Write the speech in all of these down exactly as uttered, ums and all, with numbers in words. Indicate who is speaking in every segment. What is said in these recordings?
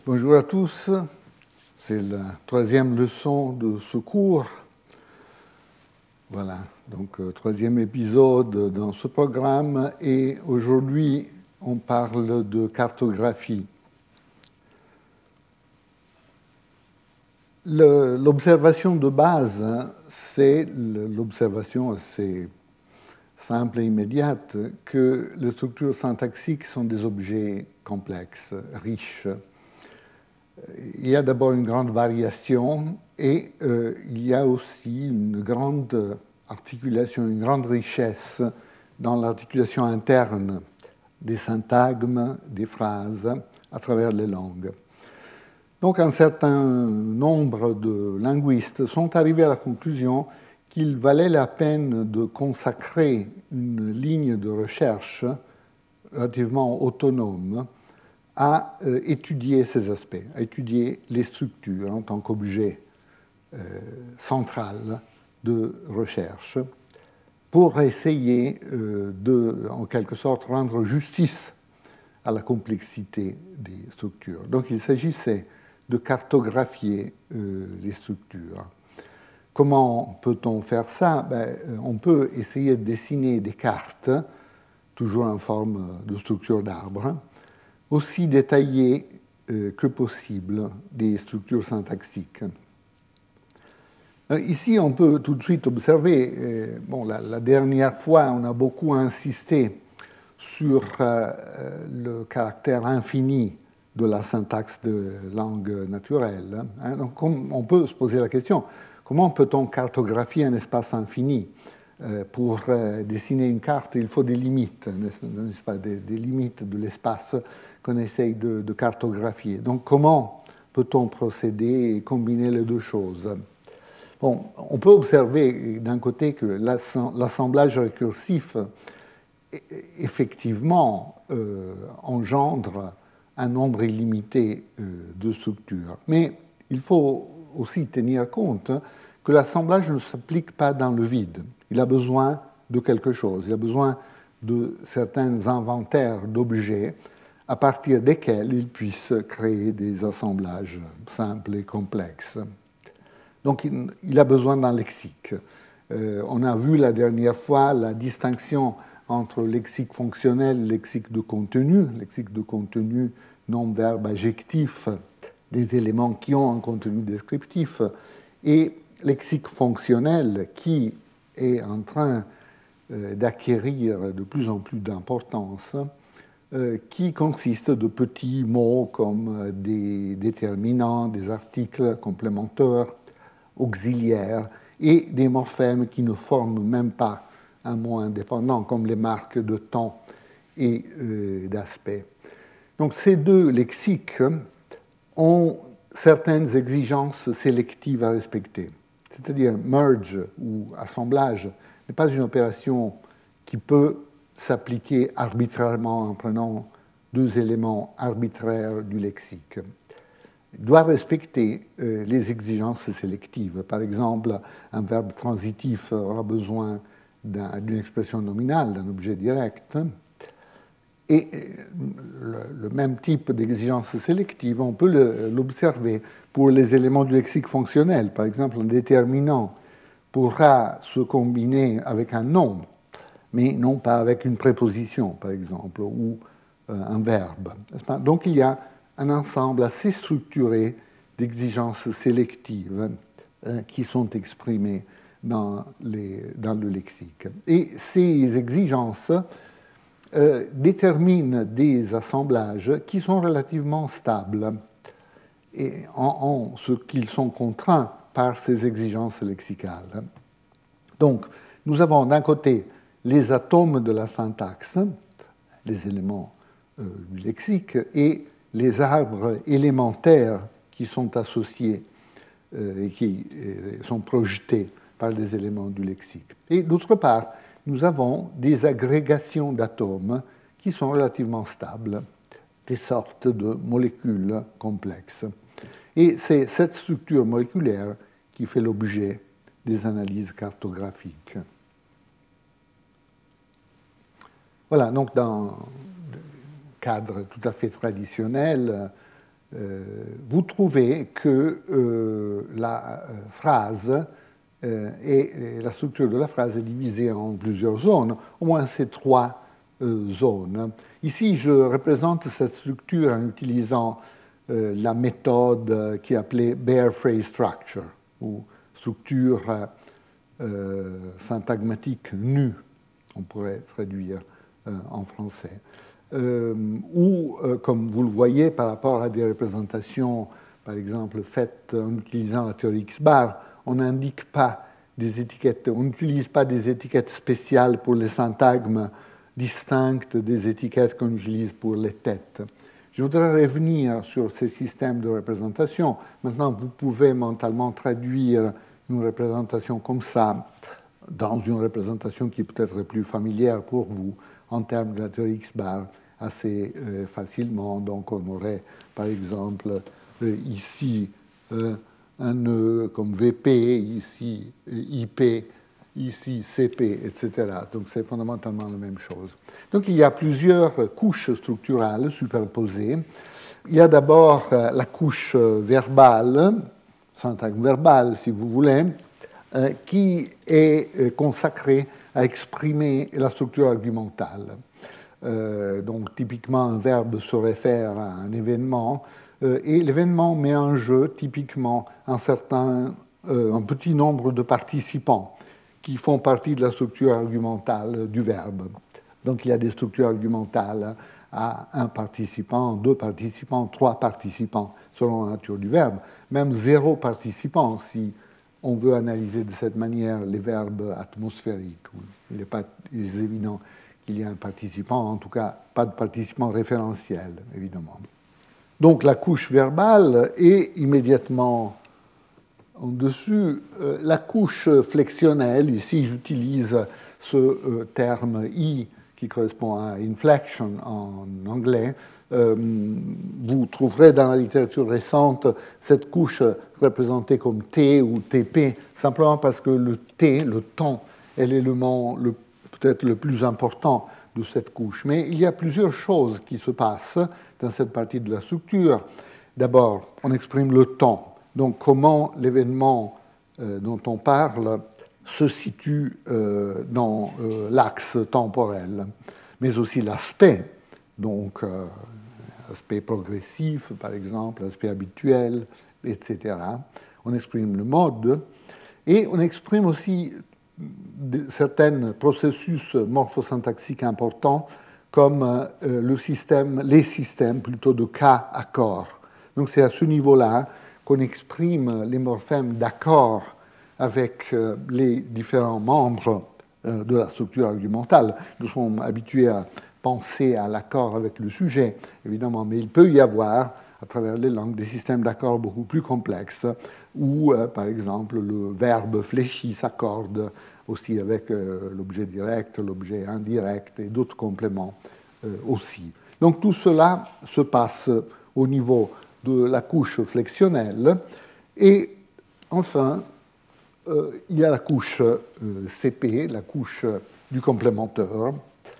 Speaker 1: Bonjour à tous, c'est la troisième leçon de ce cours. Voilà, donc euh, troisième épisode dans ce programme et aujourd'hui on parle de cartographie. Le, l'observation de base, hein, c'est l'observation assez simple et immédiate que les structures syntaxiques sont des objets complexes, riches. Il y a d'abord une grande variation et euh, il y a aussi une grande articulation, une grande richesse dans l'articulation interne des syntagmes, des phrases à travers les langues. Donc un certain nombre de linguistes sont arrivés à la conclusion qu'il valait la peine de consacrer une ligne de recherche relativement autonome à euh, étudier ces aspects, à étudier les structures en tant qu'objet euh, central de recherche, pour essayer euh, de, en quelque sorte, rendre justice à la complexité des structures. Donc il s'agissait de cartographier euh, les structures. Comment peut-on faire ça? Ben, on peut essayer de dessiner des cartes, toujours en forme de structure d'arbre, aussi détaillées euh, que possible des structures syntaxiques. Euh, ici, on peut tout de suite observer, euh, bon, la, la dernière fois, on a beaucoup insisté sur euh, le caractère infini de la syntaxe de langue naturelle. Hein. Donc, on peut se poser la question, comment peut-on cartographier un espace infini? euh, Pour euh, dessiner une carte, il faut des limites, n'est-ce pas, des, des limites de l'espace qu'on essaye de, de cartographier. Donc, comment peut-on procéder et combiner les deux choses? Bon, on peut observer d'un côté que l'assemblage récursif effectivement euh, engendre un nombre illimité euh, de structures. Mais il faut aussi tenir compte que l'assemblage ne s'applique pas dans le vide. Il a besoin de quelque chose, il a besoin de certains inventaires d'objets à partir desquels il puisse créer des assemblages simples et complexes. Donc il a besoin d'un lexique. Euh, on a vu la dernière fois la distinction entre lexique fonctionnel et lexique de contenu. Lexique de contenu, nom, verbe, adjectif, des éléments qui ont un contenu descriptif, et lexique fonctionnel qui est en train euh, d'acquérir de plus en plus d'importance, euh, qui consiste de petits mots comme des déterminants, des articles complémentaires, auxiliaires, et des morphèmes qui ne forment même pas un mot indépendant, comme les marques de temps et euh, d'aspect. Donc ces deux lexiques ont certaines exigences sélectives à respecter. C'est-à-dire merge ou assemblage n'est pas une opération qui peut s'appliquer arbitrairement en prenant deux éléments arbitraires du lexique. Il doit respecter euh, les exigences sélectives. Par exemple, un verbe transitif aura besoin d'un, d'une expression nominale, d'un objet direct. Et le, le même type d'exigence sélective, on peut le, l'observer pour les éléments du lexique fonctionnel. Par exemple, un déterminant pourra se combiner avec un nom, mais non pas avec une préposition, par exemple, ou euh, un verbe. Donc il y a un ensemble assez structuré d'exigences sélectives euh, qui sont exprimées dans, les, dans le lexique. Et ces exigences euh, déterminent des assemblages qui sont relativement stables et en, en ce qu'ils sont contraints par ces exigences lexicales. Donc, nous avons d'un côté les atomes de la syntaxe, les éléments euh, du lexique, et les arbres élémentaires qui sont associés euh, et qui euh, sont projetés par les éléments du lexique. Et d'autre part, nous avons des agrégations d'atomes qui sont relativement stables, des sortes de molécules complexes. Et c'est cette structure moléculaire qui fait l'objet des analyses cartographiques. Voilà, donc dans cadre tout à fait traditionnel, euh, vous trouvez que euh, la euh, phrase euh, et, et la structure de la phrase est divisée en plusieurs zones, au moins ces trois euh, zones. Ici, je représente cette structure en utilisant euh, la méthode qui est appelée bare phrase structure, ou structure euh, syntagmatique nue, on pourrait traduire euh, en français. Euh, ou, euh, comme vous le voyez, par rapport à des représentations, par exemple, faites en utilisant la théorie X-bar, on n'indique pas des étiquettes, on n'utilise pas des étiquettes spéciales pour les syntagmes distinctes des étiquettes qu'on utilise pour les têtes. Je voudrais revenir sur ces systèmes de représentation. Maintenant, vous pouvez mentalement traduire une représentation comme ça dans une représentation qui est peut-être plus familière pour vous en termes de la théorie X-bar assez euh, facilement. Donc, on aurait, par exemple, euh, ici euh, un nœud comme V P, ici I P, ici C P, et cetera. Donc, c'est fondamentalement la même chose. Donc, il y a plusieurs couches structurales superposées. Il y a d'abord euh, la couche verbale, syntagme verbal, si vous voulez, euh, qui est euh, consacrée à exprimer la structure argumentale. Euh, donc, typiquement, un verbe se réfère à un événement, euh, et l'événement met en jeu, typiquement, un, certain, euh, un petit nombre de participants qui font partie de la structure argumentale du verbe. Donc, il y a des structures argumentales à un participant, deux participants, trois participants, selon la nature du verbe, même zéro participant, si on veut analyser de cette manière les verbes atmosphériques. Il n'est pas évident qu'il y ait un participant, en tout cas pas de participant référentiel, évidemment. Donc la couche verbale est immédiatement en dessus. Euh, la couche flexionnelle, ici j'utilise ce euh, terme I qui correspond à inflection en anglais. Euh, vous trouverez dans la littérature récente cette couche représentée comme T ou T P, simplement parce que le T, le temps, est l'élément le, peut-être le plus important de cette couche. Mais il y a plusieurs choses qui se passent dans cette partie de la structure. D'abord, on exprime le temps. Donc, comment l'événement euh, dont on parle se situe euh, dans euh, l'axe temporel, mais aussi l'aspect, donc euh, aspect progressif, par exemple, aspect habituel, et cetera. On exprime le mode, et on exprime aussi certains processus morphosyntaxiques importants, comme euh, le système, les systèmes plutôt de cas-accords. Donc c'est à ce niveau-là qu'on exprime les morphèmes d'accord avec euh, les différents membres euh, de la structure argumentale. Nous sommes habitués à penser à l'accord avec le sujet, évidemment, mais il peut y avoir, à travers les langues, des systèmes d'accords beaucoup plus complexes, où, euh, par exemple, le verbe fléchi s'accorde aussi avec euh, l'objet direct, l'objet indirect et d'autres compléments euh, aussi. Donc tout cela se passe au niveau de la couche flexionnelle. Et enfin, euh, il y a la couche euh, C P, la couche du complémentaire,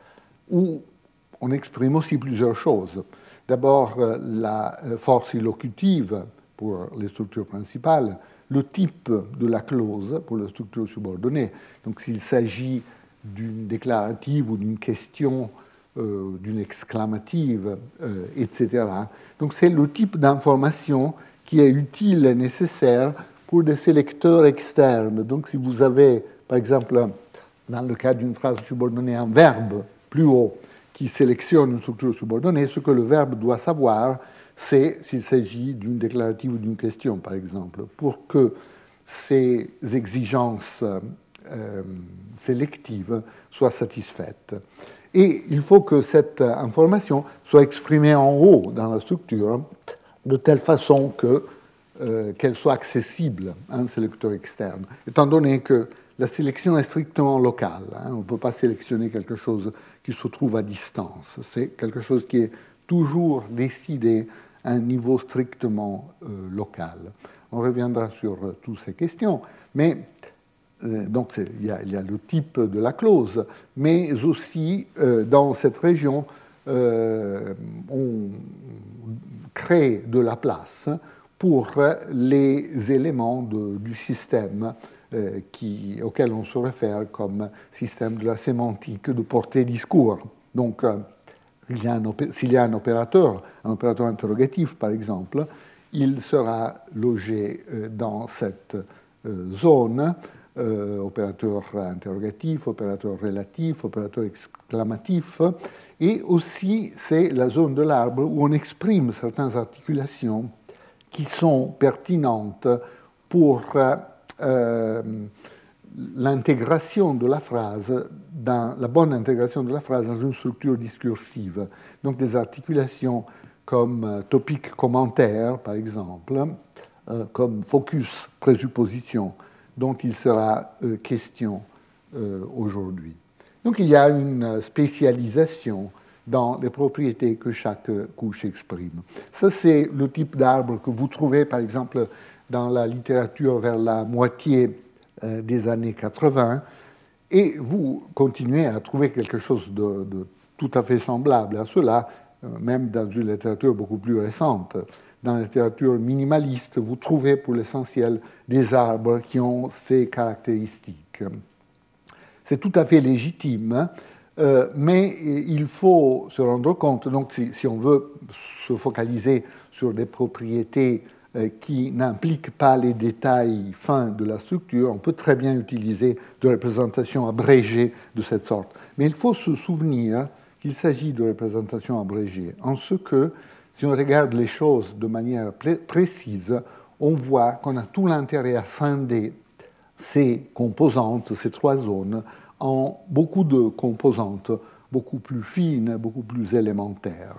Speaker 1: où on exprime aussi plusieurs choses. D'abord, euh, la force illocutive pour les structures principales, le type de la clause pour la structure subordonnée. Donc, s'il s'agit d'une déclarative ou d'une question, euh, d'une exclamative, euh, et cetera. Donc, c'est le type d'information qui est utile et nécessaire pour des sélecteurs externes. Donc, si vous avez, par exemple, dans le cas d'une phrase subordonnée, un verbe plus haut qui sélectionne une structure subordonnée, ce que le verbe doit savoir, c'est s'il s'agit d'une déclarative ou d'une question, par exemple, pour que ces exigences euh, sélectives soient satisfaites. Et il faut que cette information soit exprimée en haut dans la structure, de telle façon que, euh, qu'elle soit accessible à un sélecteur externe, étant donné que la sélection est strictement locale. Hein, on ne peut pas sélectionner quelque chose qui se trouve à distance. C'est quelque chose qui est toujours décidé à un niveau strictement euh, local. On reviendra sur euh, toutes ces questions, mais euh, donc il y, a, il y a le type de la clause, mais aussi euh, dans cette région euh, on crée de la place pour les éléments de, du système euh, qui, auquel on se réfère comme système de la sémantique de portée-discours. Donc, euh, il y a un, s'il y a un opérateur, un opérateur interrogatif par exemple, il sera logé euh, dans cette euh, zone, euh, opérateur interrogatif, opérateur relatif, opérateur exclamatif, et aussi c'est la zone de l'arbre où on exprime certaines articulations qui sont pertinentes pour euh, l'intégration de la phrase, dans, la bonne intégration de la phrase dans une structure discursive. Donc des articulations comme euh, topic commentaire, par exemple, euh, comme focus présupposition, dont il sera euh, question euh, aujourd'hui. Donc il y a une spécialisation dans les propriétés que chaque couche exprime. Ça, c'est le type d'arbre que vous trouvez, par exemple, dans la littérature vers la moitié euh, des années quatre-vingts, et vous continuez à trouver quelque chose de, de tout à fait semblable à cela, euh, même dans une littérature beaucoup plus récente. Dans la littérature minimaliste, vous trouvez pour l'essentiel des arbres qui ont ces caractéristiques. C'est tout à fait légitime, hein, euh, mais il faut se rendre compte, donc si, si on veut se focaliser sur des propriétés euh, qui n'impliquent pas les détails fins de la structure, on peut très bien utiliser de représentations abrégées de cette sorte. Mais il faut se souvenir qu'il s'agit de représentations abrégées, en ce que, si on regarde les choses de manière précise, on voit qu'on a tout l'intérêt à scinder ces composantes, ces trois zones, en beaucoup de composantes beaucoup plus fines, beaucoup plus élémentaires.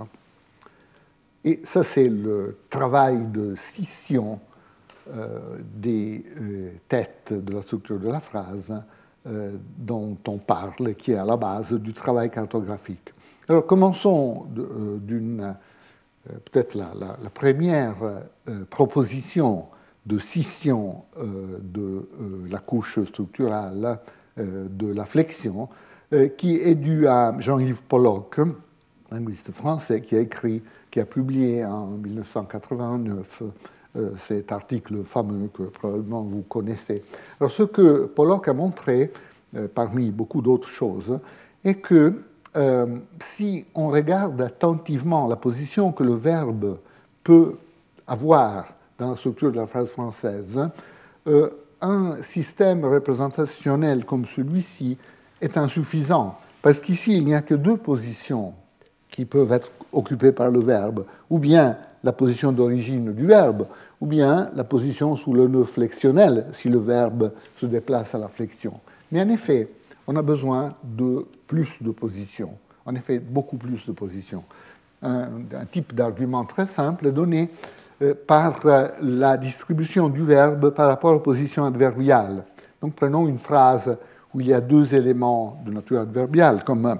Speaker 1: Et ça, c'est le travail de scission euh, des euh, têtes de la structure de la phrase euh, dont on parle, qui est à la base du travail cartographique. Alors, commençons euh, d'une, euh, peut-être la, la, la première euh, proposition de scission euh, de euh, la couche structurale euh, de la flexion, euh, qui est due à Jean-Yves Pollock, linguiste français, qui a écrit, qui a publié en dix-neuf cent quatre-vingt-neuf euh, cet article fameux que probablement vous connaissez. Alors, ce que Pollock a montré, euh, parmi beaucoup d'autres choses, est que euh, si on regarde attentivement la position que le verbe peut avoir dans la structure de la phrase française, euh, un système représentationnel comme celui-ci est insuffisant, parce qu'ici, il n'y a que deux positions qui peuvent être occupées par le verbe, ou bien la position d'origine du verbe, ou bien la position sous le nœud flexionnel, si le verbe se déplace à la flexion. Mais en effet, on a besoin de plus de positions, en effet, beaucoup plus de positions. Un, un type d'argument très simple est donné par la distribution du verbe par rapport aux positions adverbiales. Donc prenons une phrase où il y a deux éléments de nature adverbiale, comme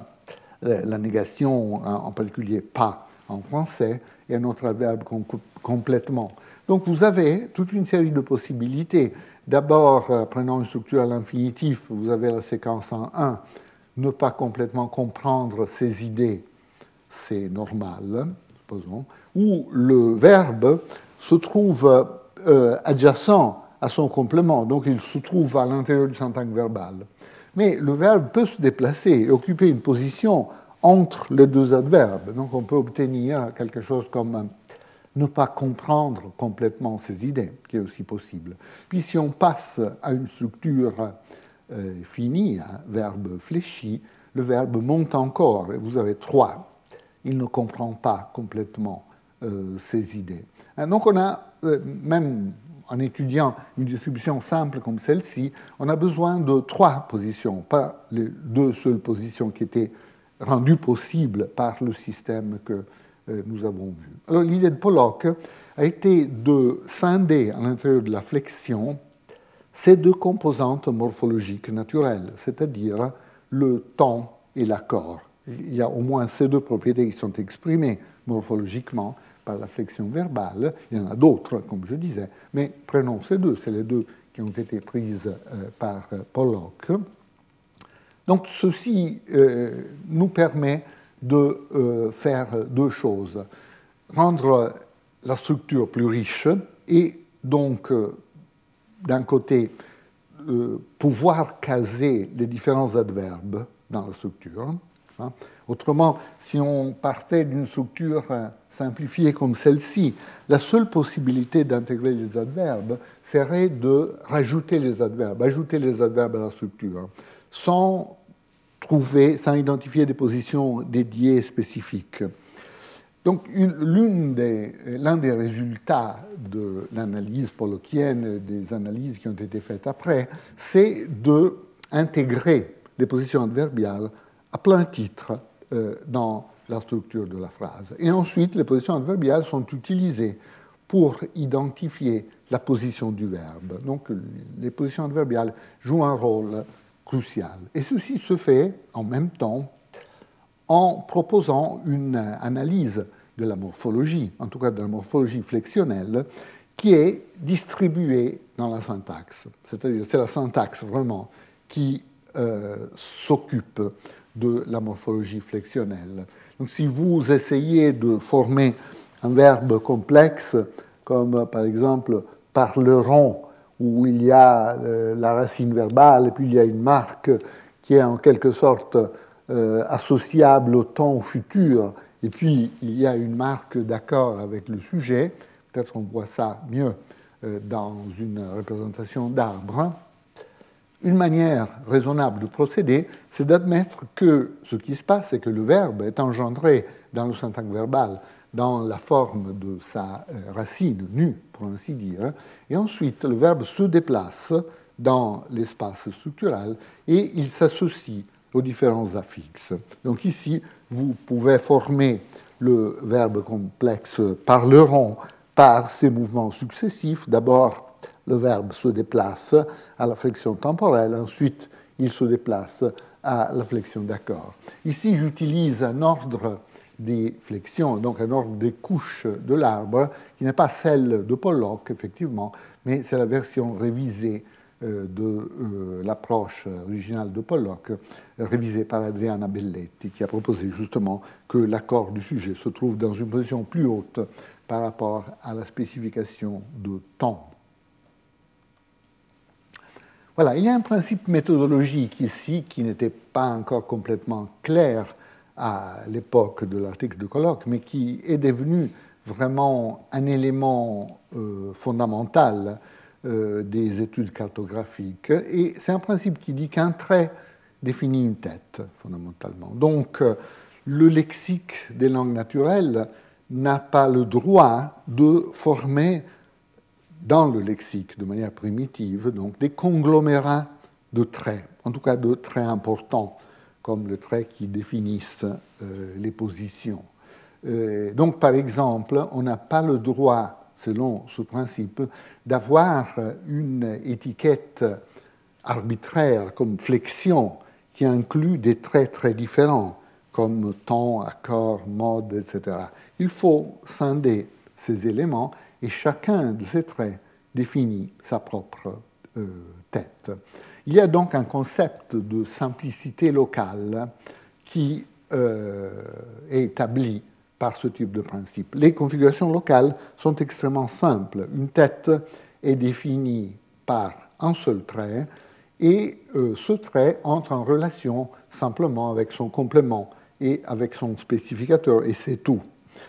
Speaker 1: la négation, en particulier pas en français, et un autre adverbe complètement. Donc vous avez toute une série de possibilités. D'abord, prenons une structure à l'infinitif, vous avez la séquence en un, ne pas complètement comprendre ses idées, c'est normal, supposons, où le verbe se trouve euh, adjacent à son complément, donc il se trouve à l'intérieur du syntagme verbal. Mais le verbe peut se déplacer et occuper une position entre les deux adverbes. Donc on peut obtenir quelque chose comme ne pas comprendre complètement ses idées, qui est aussi possible. Puis si on passe à une structure euh, finie, un verbe fléchi, le verbe monte encore, et vous avez trois. Il ne comprend pas complètement euh, ses idées. Donc on a, euh, même en étudiant une distribution simple comme celle-ci, on a besoin de trois positions, pas les deux seules positions qui étaient rendues possibles par le système que euh, nous avons vu. Alors l'idée de Pollock a été de scinder à l'intérieur de la flexion ces deux composantes morphologiques naturelles, c'est-à-dire le ton et l'accord. Il y a au moins ces deux propriétés qui sont exprimées morphologiquement par la flexion verbale. Il y en a d'autres, comme je disais, mais prenons ces deux, c'est les deux qui ont été prises euh, par Pollock. Donc ceci euh, nous permet de euh, faire deux choses. Rendre la structure plus riche et donc, euh, d'un côté, euh, pouvoir caser les différents adverbes dans la structure. Hein. Autrement, si on partait d'une structure simplifiée comme celle-ci, la seule possibilité d'intégrer les adverbes serait de rajouter les adverbes, ajouter les adverbes à la structure, sans trouver, sans identifier des positions dédiées spécifiques. Donc, l'une des, l'un des résultats de l'analyse pollockienne, des analyses qui ont été faites après, c'est d'intégrer les positions adverbiales à plein titre euh, dans la structure de la phrase. Et ensuite, les positions adverbiales sont utilisées pour identifier la position du verbe. Donc, les positions adverbiales jouent un rôle crucial. Et ceci se fait en même temps en proposant une analyse de la morphologie, en tout cas de la morphologie flexionnelle, qui est distribuée dans la syntaxe. C'est-à-dire, c'est la syntaxe vraiment qui euh, s'occupe de la morphologie flexionnelle. Donc, si vous essayez de former un verbe complexe, comme par exemple parleront, où il y a euh, la racine verbale et puis il y a une marque qui est en quelque sorte euh, associable au temps futur, et puis il y a une marque d'accord avec le sujet, peut-être qu'on voit ça mieux euh, dans une représentation d'arbre. Une manière raisonnable de procéder, c'est d'admettre que ce qui se passe, c'est que le verbe est engendré dans le syntaxe verbal, dans la forme de sa racine nue, pour ainsi dire, et ensuite le verbe se déplace dans l'espace structural et il s'associe aux différents affixes. Donc ici, vous pouvez former le verbe complexe parleront par ces mouvements successifs. D'abord, le verbe se déplace à la flexion temporelle, ensuite il se déplace à la flexion d'accord. Ici, j'utilise un ordre des flexions, donc un ordre des couches de l'arbre, qui n'est pas celle de Pollock, effectivement, mais c'est la version révisée euh, de euh, l'approche originale de Pollock, révisée par Adriana Belletti, qui a proposé justement que l'accord du sujet se trouve dans une position plus haute par rapport à la spécification de temps. Voilà, il y a un principe méthodologique ici qui n'était pas encore complètement clair à l'époque de l'article de colloque, mais qui est devenu vraiment un élément euh, fondamental euh, des études cartographiques. Et c'est un principe qui dit qu'un trait définit une tête, fondamentalement. Donc, euh, le lexique des langues naturelles n'a pas le droit de former dans le lexique, de manière primitive, donc des conglomérats de traits, en tout cas de traits importants, comme les traits qui définissent euh, les positions. Euh, donc, par exemple, on n'a pas le droit, selon ce principe, d'avoir une étiquette arbitraire comme flexion qui inclut des traits très différents, comme temps, accord, mode, et cetera. Il faut scinder ces éléments et chacun de ces traits définit sa propre euh, tête. Il y a donc un concept de simplicité locale qui euh, est établi par ce type de principe. Les configurations locales sont extrêmement simples. Une tête est définie par un seul trait et euh, ce trait entre en relation simplement avec son complément et avec son spécificateur, et c'est tout.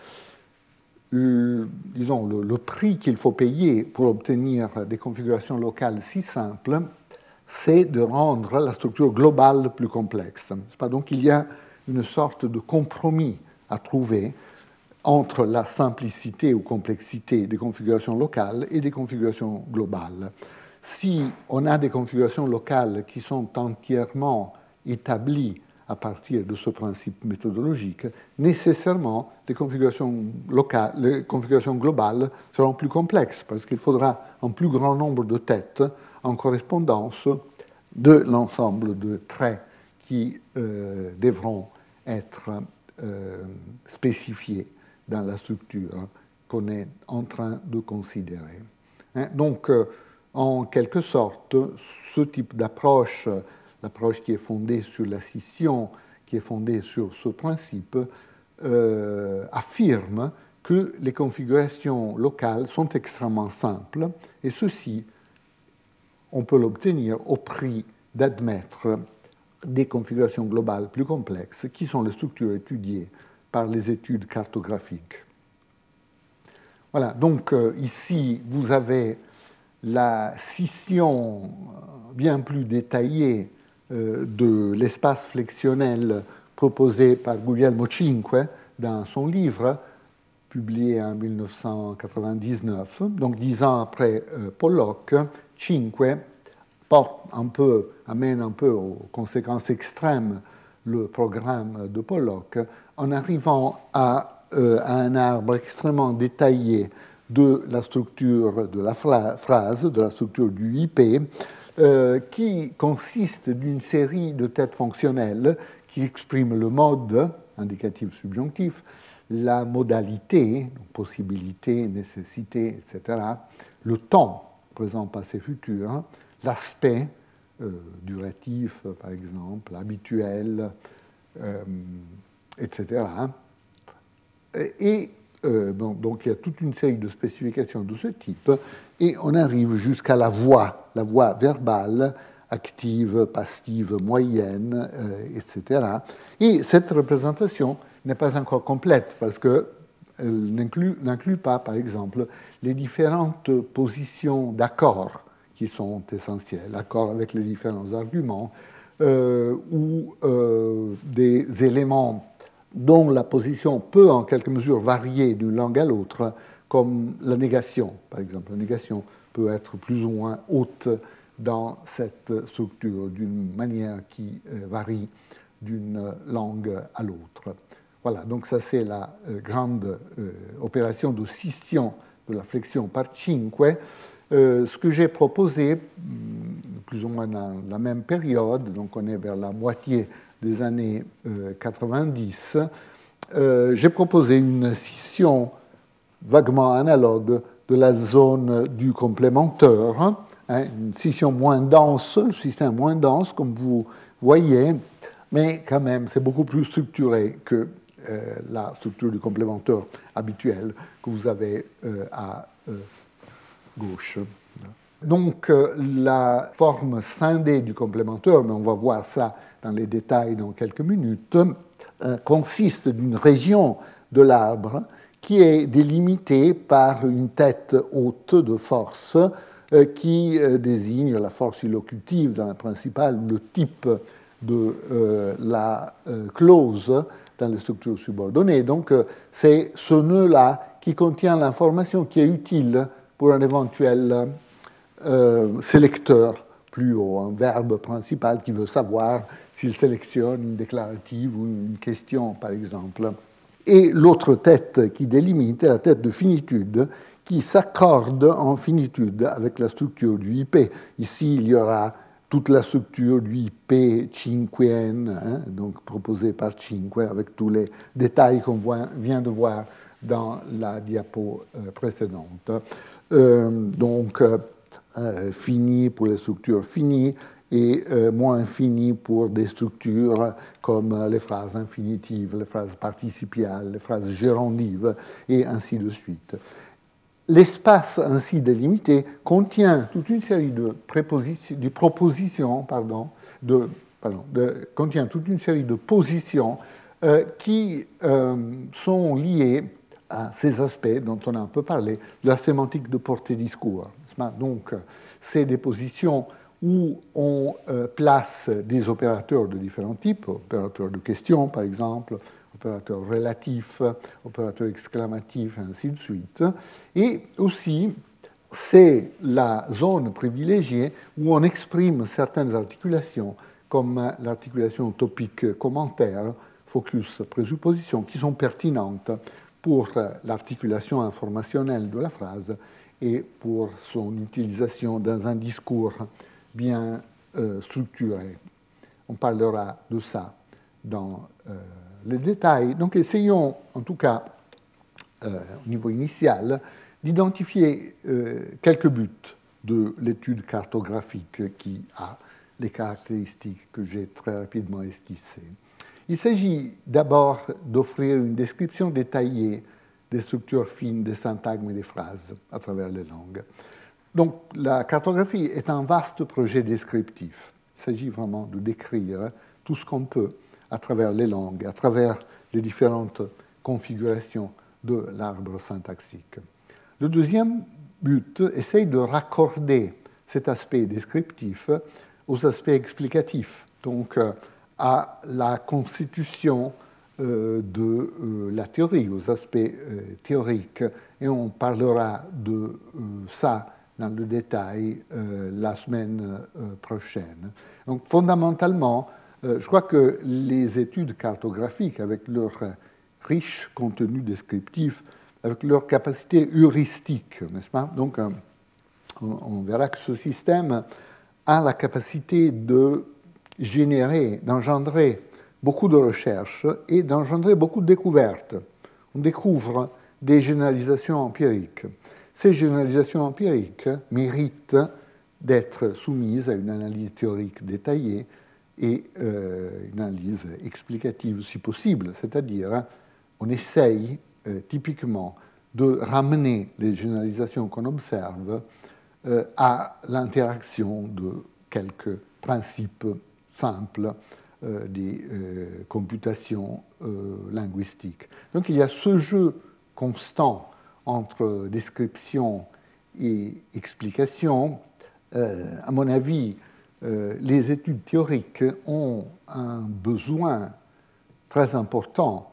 Speaker 1: Le, disons, le, le prix qu'il faut payer pour obtenir des configurations locales si simples, c'est de rendre la structure globale plus complexe. Donc il y a une sorte de compromis à trouver entre la simplicité ou complexité des configurations locales et des configurations globales. Si on a des configurations locales qui sont entièrement établies à partir de ce principe méthodologique, nécessairement les configurations locales, les configurations globales seront plus complexes parce qu'il faudra un plus grand nombre de têtes en correspondance de l'ensemble de traits qui euh, devront être euh, spécifiés dans la structure qu'on est en train de considérer. Hein? Donc, euh, en quelque sorte, ce type d'approche, l'approche qui est fondée sur la scission, qui est fondée sur ce principe, euh, affirme que les configurations locales sont extrêmement simples, et ceci, on peut l'obtenir au prix d'admettre des configurations globales plus complexes, qui sont les structures étudiées par les études cartographiques. Voilà, donc euh, ici, vous avez la scission bien plus détaillée euh, de l'espace flexionnel proposé par Guglielmo Cinque dans son livre, publié en mille neuf cent quatre-vingt-dix-neuf, donc dix ans après euh, Pollock. Cinque porte un peu, amène un peu aux conséquences extrêmes le programme de Pollock en arrivant à, euh, à un arbre extrêmement détaillé de la structure de la phrase, de la structure du I P, euh, qui consiste d'une série de têtes fonctionnelles qui expriment le mode, indicatif subjonctif, la modalité, donc possibilité, nécessité, et cetera, le temps, présent, passé, futur, l'aspect, euh, duratif, par exemple, habituel, euh, et cetera. Et euh, donc, donc il y a toute une série de spécifications de ce type, et on arrive jusqu'à la voix, la voix verbale, active, passive, moyenne, euh, et cetera. Et cette représentation n'est pas encore complète parce qu'elle n'inclut, n'inclut pas, par exemple, les différentes positions d'accord qui sont essentielles, accords avec les différents arguments, euh, ou euh, des éléments dont la position peut en quelque mesure varier d'une langue à l'autre, comme la négation, par exemple. La négation peut être plus ou moins haute dans cette structure d'une manière qui euh, varie d'une langue à l'autre. Voilà, donc ça c'est la euh, grande euh, opération de scission de la flexion par cinque. Euh, ce que j'ai proposé, plus ou moins dans la même période, donc on est vers la moitié des années euh, quatre-vingt-dix, euh, j'ai proposé une scission vaguement analogue de la zone du complémentaire, hein, une scission moins dense, le système moins dense, comme vous voyez, mais quand même, c'est beaucoup plus structuré que euh, la structure du complémentaire habituelle que vous avez euh, à euh, gauche. Donc, euh, la forme scindée du complémentaire, mais on va voir ça dans les détails dans quelques minutes, euh, consiste d'une région de l'arbre qui est délimitée par une tête haute de force euh, qui euh, désigne la force illocutive dans la principale, le type de euh, la euh, clause dans les structures subordonnées. Donc, euh, c'est ce nœud-là qui contient l'information qui est utile pour un éventuel euh, sélecteur plus haut, un verbe principal qui veut savoir s'il sélectionne une déclarative ou une question, par exemple. Et l'autre tête qui délimite est la tête de finitude, qui s'accorde en finitude avec la structure du I P. Ici, il y aura toute la structure du I P cinquenne, hein, donc proposée par Cinque, avec tous les détails qu'on vient de voir dans la diapo précédente. Euh, donc, euh, fini pour les structures finies et euh, moins fini pour des structures comme les phrases infinitives, les phrases participiales, les phrases gérondives, et ainsi de suite. L'espace ainsi délimité contient toute une série de, de propositions, pardon, de, pardon, de, contient toute une série de positions euh, qui euh, sont liées à ces aspects dont on a un peu parlé, de la sémantique de portée-discours. Donc, c'est des positions où on euh, place des opérateurs de différents types, opérateurs de question, par exemple, opérateurs relatifs, opérateurs exclamatifs, et ainsi de suite. Et aussi, c'est la zone privilégiée où on exprime certaines articulations, comme l'articulation topique commentaire, focus, présupposition, qui sont pertinentes pour l'articulation informationnelle de la phrase et pour son utilisation dans un discours bien euh, structuré. On parlera de ça dans euh, les détails. Donc essayons, en tout cas, euh, au niveau initial, d'identifier euh, quelques buts de l'étude cartographique qui a les caractéristiques que j'ai très rapidement esquissées. Il s'agit d'abord d'offrir une description détaillée des structures fines des syntagmes et des phrases à travers les langues. Donc, la cartographie est un vaste projet descriptif. Il s'agit vraiment de décrire tout ce qu'on peut à travers les langues, à travers les différentes configurations de l'arbre syntaxique. Le deuxième but essaye de raccorder cet aspect descriptif aux aspects explicatifs, donc à la constitution euh, de euh, la théorie, aux aspects euh, théoriques, et on parlera de euh, ça dans le détail euh, la semaine euh, prochaine. Donc fondamentalement, euh, je crois que les études cartographiques, avec leur riche contenu descriptif, avec leur capacité heuristique, n'est-ce pas? Donc euh, on, on verra que ce système a la capacité de générer, d'engendrer beaucoup de recherches et d'engendrer beaucoup de découvertes. On découvre des généralisations empiriques. Ces généralisations empiriques méritent d'être soumises à une analyse théorique détaillée et euh, une analyse explicative si possible, c'est-à-dire on essaye euh, typiquement de ramener les généralisations qu'on observe euh, à l'interaction de quelques principes simples euh, des euh, computations euh, linguistiques. Donc il y a ce jeu constant entre description et explication. Euh, à mon avis, euh, les études théoriques ont un besoin très important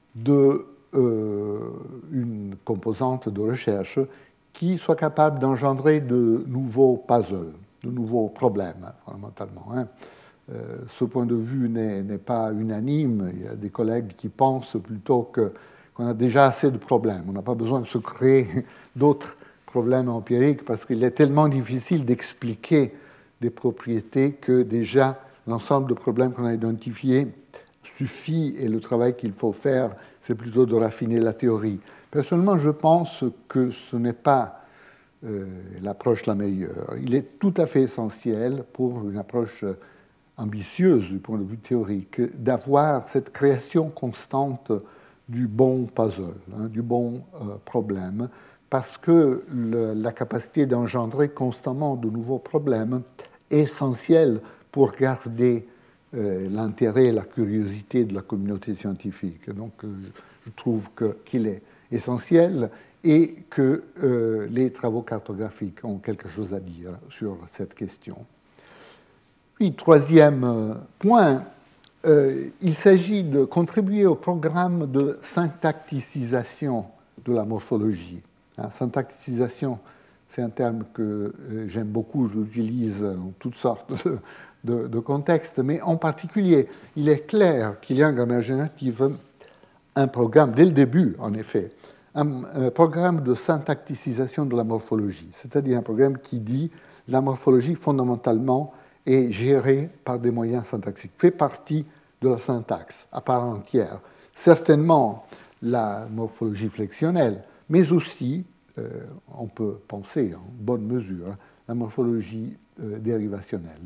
Speaker 1: de euh, une composante de recherche qui soit capable d'engendrer de nouveaux puzzles, de nouveaux problèmes, fondamentalement. Hein. Euh, ce point de vue n'est, n'est pas unanime. Il y a des collègues qui pensent plutôt que, qu'on a déjà assez de problèmes. On n'a pas besoin de se créer d'autres problèmes empiriques parce qu'il est tellement difficile d'expliquer des propriétés que déjà l'ensemble de problèmes qu'on a identifiés suffit et le travail qu'il faut faire, c'est plutôt de raffiner la théorie. Personnellement, je pense que ce n'est pas euh, l'approche la meilleure. Il est tout à fait essentiel pour une approche ambitieuse du point de vue théorique d'avoir cette création constante du bon puzzle, hein, du bon euh, problème, parce que le, la capacité d'engendrer constamment de nouveaux problèmes est essentielle pour garder euh, l'intérêt et la curiosité de la communauté scientifique. Donc, euh, je trouve que, qu'il est essentiel et que euh, les travaux cartographiques ont quelque chose à dire sur cette question. Puis, troisième point, euh, il s'agit de contribuer au programme de syntacticisation de la morphologie. Hein, syntacticisation, c'est un terme que euh, j'aime beaucoup, j'utilise dans toutes sortes de, de, de contextes, mais en particulier, il est clair qu'il y a en grammaire générative un programme, dès le début en effet, un, un programme de syntacticisation de la morphologie, c'est-à-dire un programme qui dit la morphologie fondamentalement est gérée par des moyens syntaxiques, fait partie de la syntaxe à part entière. Certainement la morphologie flexionnelle, mais aussi, euh, on peut penser en bonne mesure, hein, la morphologie euh, dérivationnelle.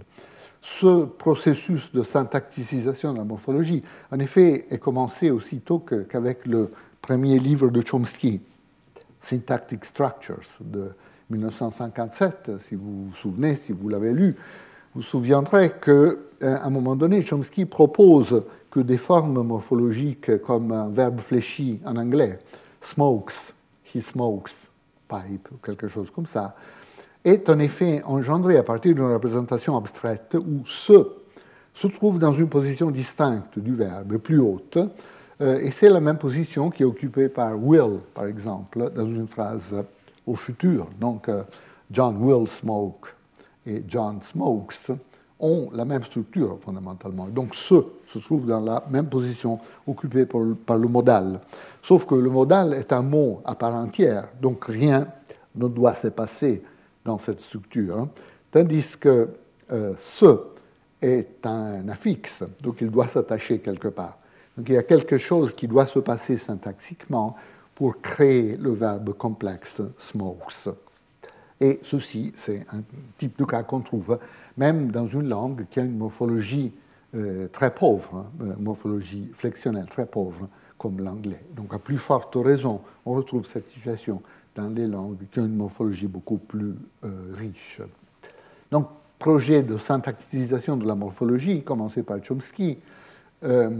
Speaker 1: Ce processus de syntacticisation de la morphologie, en effet, est commencé aussitôt que, qu'avec le premier livre de Chomsky, Syntactic Structures, de mille neuf cent cinquante-sept, si vous vous souvenez, si vous l'avez lu. Vous vous souviendrez qu'à un moment donné, Chomsky propose que des formes morphologiques comme un verbe fléchi en anglais, smokes, he smokes, pipe, ou quelque chose comme ça, est en effet engendré à partir d'une représentation abstraite où ce se trouve dans une position distincte du verbe, plus haute, et c'est la même position qui est occupée par will, par exemple, dans une phrase au futur. Donc, John will smoke et John smokes ont la même structure fondamentalement. Donc ce se trouve dans la même position occupée par le, par le modal. Sauf que le modal est un mot à part entière, donc rien ne doit se passer dans cette structure. Hein, tandis que euh, ce est un affixe, donc il doit s'attacher quelque part. Donc il y a quelque chose qui doit se passer syntaxiquement pour créer le verbe complexe smokes. Et ceci, c'est un type de cas qu'on trouve même dans une langue qui a une morphologie euh, très pauvre, hein, morphologie flexionnelle très pauvre, comme l'anglais. Donc, à plus forte raison, on retrouve cette situation dans les langues qui ont une morphologie beaucoup plus euh, riche. Donc, projet de syntaxisation de la morphologie, commencé par Chomsky. Euh,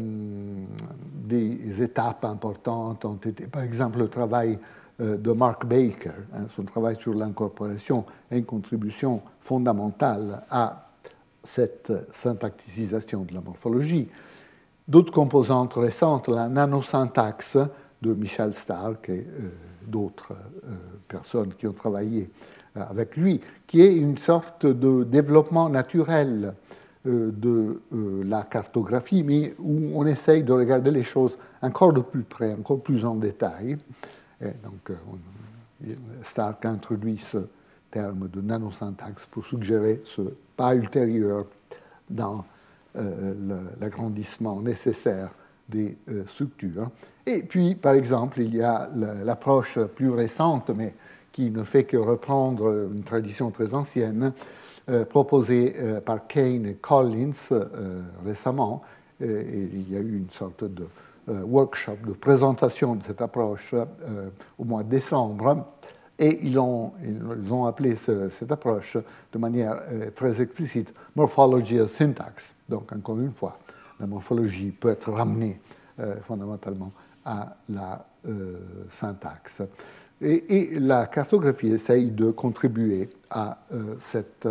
Speaker 1: des étapes importantes ont été, par exemple, le travail euh, de Mark Baker. Hein, son travail sur l'incorporation est une contribution fondamentale à cette syntaxisation de la morphologie. D'autres composantes récentes, la nanosyntaxe de Michel Stark et euh, d'autres euh, personnes qui ont travaillé euh, avec lui, qui est une sorte de développement naturel euh, de euh, la cartographie, mais où on essaye de regarder les choses encore de plus près, encore plus en détail. Et donc, euh, on, Stark a introduit ce terme de nanosyntaxe pour suggérer ce pas ultérieur dans euh, l'agrandissement nécessaire des euh, structures. Et puis, par exemple, il y a l'approche plus récente, mais qui ne fait que reprendre une tradition très ancienne, euh, proposée euh, par Kane et Collins euh, récemment. Et, et il y a eu une sorte de euh, workshop de présentation de cette approche euh, au mois de décembre. Et ils ont, ils ont appelé ce, cette approche de manière euh, très explicite Morphology as Syntax. Donc, encore une fois, la morphologie peut être ramenée euh, fondamentalement à la euh, syntaxe. Et, et la cartographie essaye de contribuer à euh, cette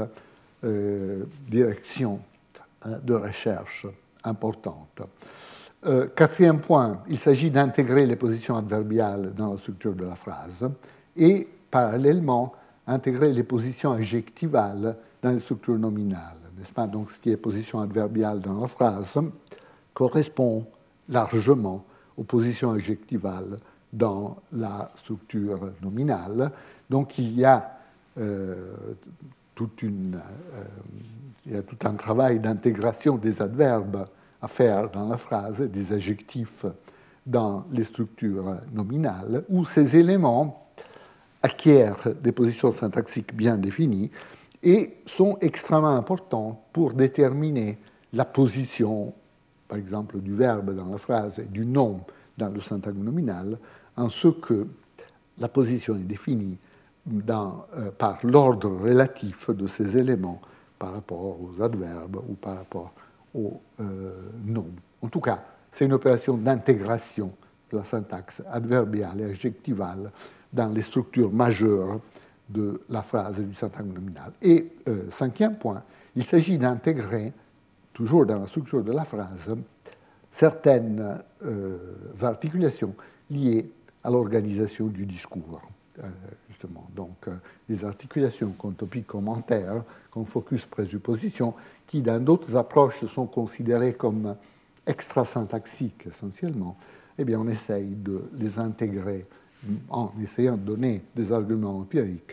Speaker 1: euh, direction euh, de recherche importante. Euh, quatrième point, il s'agit d'intégrer les positions adverbiales dans la structure de la phrase et, parallèlement, intégrer les positions adjectivales dans les structures nominales. N'est-ce pas? Donc, ce qui est position adverbiale dans la phrase correspond largement aux positions adjectivales dans la structure nominale. Donc, il y a, euh, toute une, euh, il y a tout un travail d'intégration des adverbes à faire dans la phrase, des adjectifs dans les structures nominales, où ces éléments acquièrent des positions syntaxiques bien définies et sont extrêmement importants pour déterminer la position, par exemple, du verbe dans la phrase et du nom dans le syntagme nominal, en ce que la position est définie dans, euh, par l'ordre relatif de ces éléments par rapport aux adverbes ou par rapport aux euh, noms. En tout cas, c'est une opération d'intégration de la syntaxe adverbiale et adjectivale dans les structures majeures de la phrase et du syntagme nominal. Et euh, cinquième point, il s'agit d'intégrer, toujours dans la structure de la phrase, certaines euh, articulations liées à l'organisation du discours, euh, justement. Donc, euh, des articulations comme topique commentaire, comme focus présupposition, qui, dans d'autres approches, sont considérées comme extrasyntaxiques, essentiellement, eh bien, on essaye de les intégrer en essayant de donner des arguments empiriques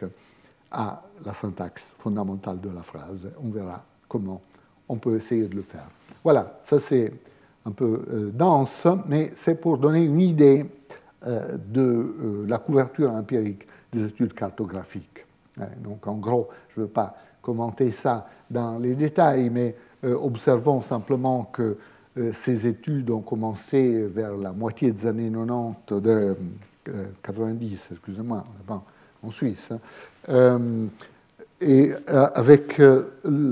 Speaker 1: à la syntaxe fondamentale de la phrase. On verra comment on peut essayer de le faire. Voilà, ça c'est un peu euh, dense, mais c'est pour donner une idée euh, de euh, la couverture empirique des études cartographiques. Ouais, donc en gros, je ne veux pas commenter ça dans les détails, mais euh, observons simplement que euh, ces études ont commencé vers la moitié des années quatre-vingt-dix, de, euh, quatre-vingt-dix, excusez-moi, en Suisse, hein, euh, et euh, avec euh,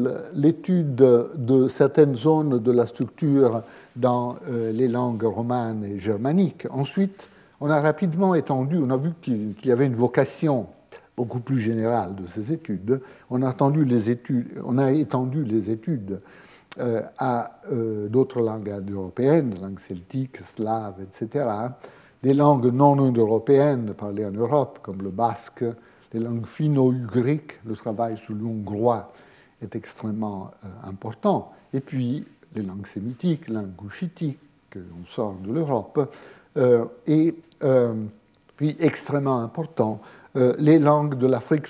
Speaker 1: l'étude de, de certaines zones de la structure dans euh, les langues romanes et germaniques. Ensuite, on a rapidement étendu, on a vu qu'il, qu'il y avait une vocation beaucoup plus générale de ces études. On a, entendu les études, on a étendu les études euh, à euh, d'autres langues européennes, langues celtiques, slaves, et cetera, des langues non indo-européennes parlées en Europe, comme le basque, les langues finno-ugriques, le travail sur l'hongrois est extrêmement euh, important, et puis les langues sémitiques, les langues couchitiques, on sort de l'Europe, euh, et euh, puis extrêmement important, euh, les langues de l'Afrique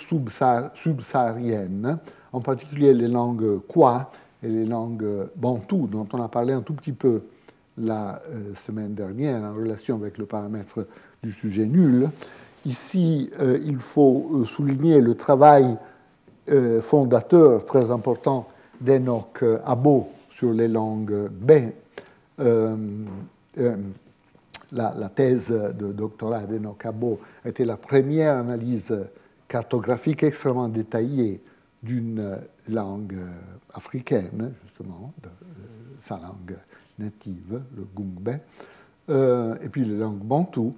Speaker 1: subsaharienne, en particulier les langues kwa et les langues bantoues, dont on a parlé un tout petit peu la euh, semaine dernière en relation avec le paramètre du sujet nul. Ici, euh, il faut souligner le travail euh, fondateur très important d'Enoch Abo sur les langues B. Euh, euh, la, la thèse de doctorat d'Eno Cabot a été la première analyse cartographique extrêmement détaillée d'une langue africaine, justement, de, de sa langue native, le Gungbe, euh, et puis les langues bantoues.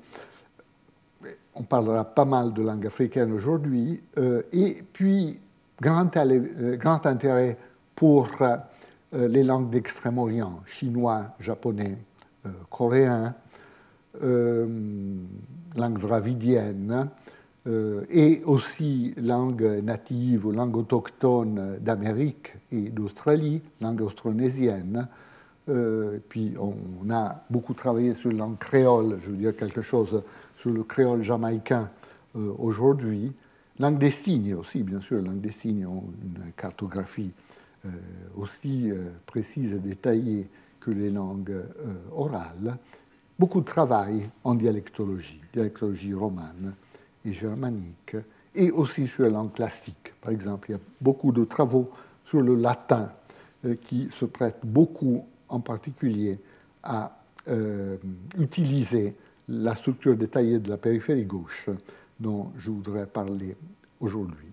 Speaker 1: On parlera pas mal de langue africaine aujourd'hui, euh, et puis grand, euh, grand intérêt pour euh, les langues d'Extrême-Orient, chinois, japonais, euh, coréen, euh, langue dravidienne, euh, et aussi langue native ou langue autochtone d'Amérique et d'Australie, langue austronésienne. Euh, puis on a beaucoup travaillé sur la langue créole, je veux dire quelque chose sur le créole jamaïcain euh, aujourd'hui. Langue des signes aussi, bien sûr, langue des signes ont une cartographie euh, aussi euh, précise et détaillée que les langues euh, orales. Beaucoup de travail en dialectologie, dialectologie romane et germanique, et aussi sur la langue classique. Par exemple, il y a beaucoup de travaux sur le latin euh, qui se prêtent beaucoup, en particulier, à euh, utiliser la structure détaillée de la périphérie gauche dont je voudrais parler aujourd'hui.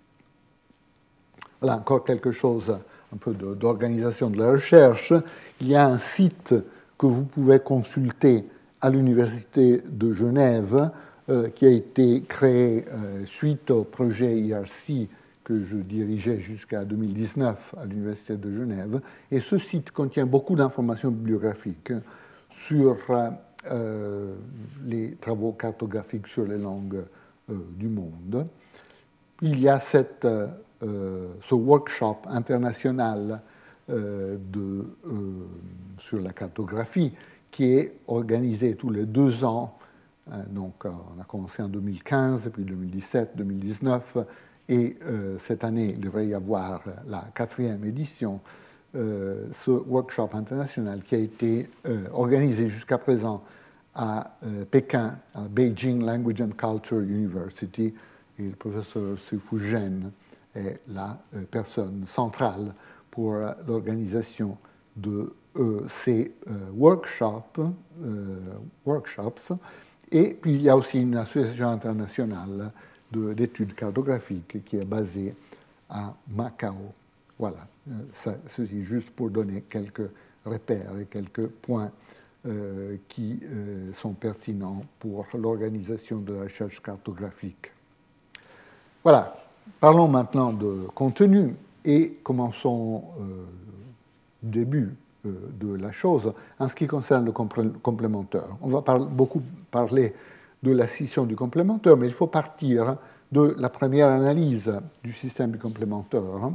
Speaker 1: Voilà encore quelque chose, un peu d'organisation de la recherche. Il y a un site que vous pouvez consulter à l'Université de Genève euh, qui a été créé euh, suite au projet I R C que je dirigeais jusqu'à deux mille dix-neuf à l'Université de Genève. Et ce site contient beaucoup d'informations bibliographiques sur euh, les travaux cartographiques sur les langues euh, du monde. Il y a cette, euh, ce workshop international euh, de, euh, sur la cartographie qui est organisé tous les deux ans. Donc, on a commencé en deux mille quinze, puis deux mille dix-sept, deux mille dix-neuf, et euh, cette année, il devrait y avoir la quatrième édition, euh, ce workshop international qui a été euh, organisé jusqu'à présent à euh, Pékin, à Beijing Language and Culture University, et le professeur Sifu Zhen est la euh, personne centrale pour euh, l'organisation de euh, ces euh, workshops, euh, workshops. Et puis, il y a aussi une association internationale de, d'études cartographiques qui est basée à Macao. Voilà, ça, ceci juste pour donner quelques repères et quelques points euh, qui euh, sont pertinents pour l'organisation de la recherche cartographique. Voilà, parlons maintenant de contenu et commençons euh, du début de la chose en ce qui concerne le complémentaire. On va par- beaucoup parler de la scission du complémentaire, mais il faut partir de la première analyse du système du complémentaire.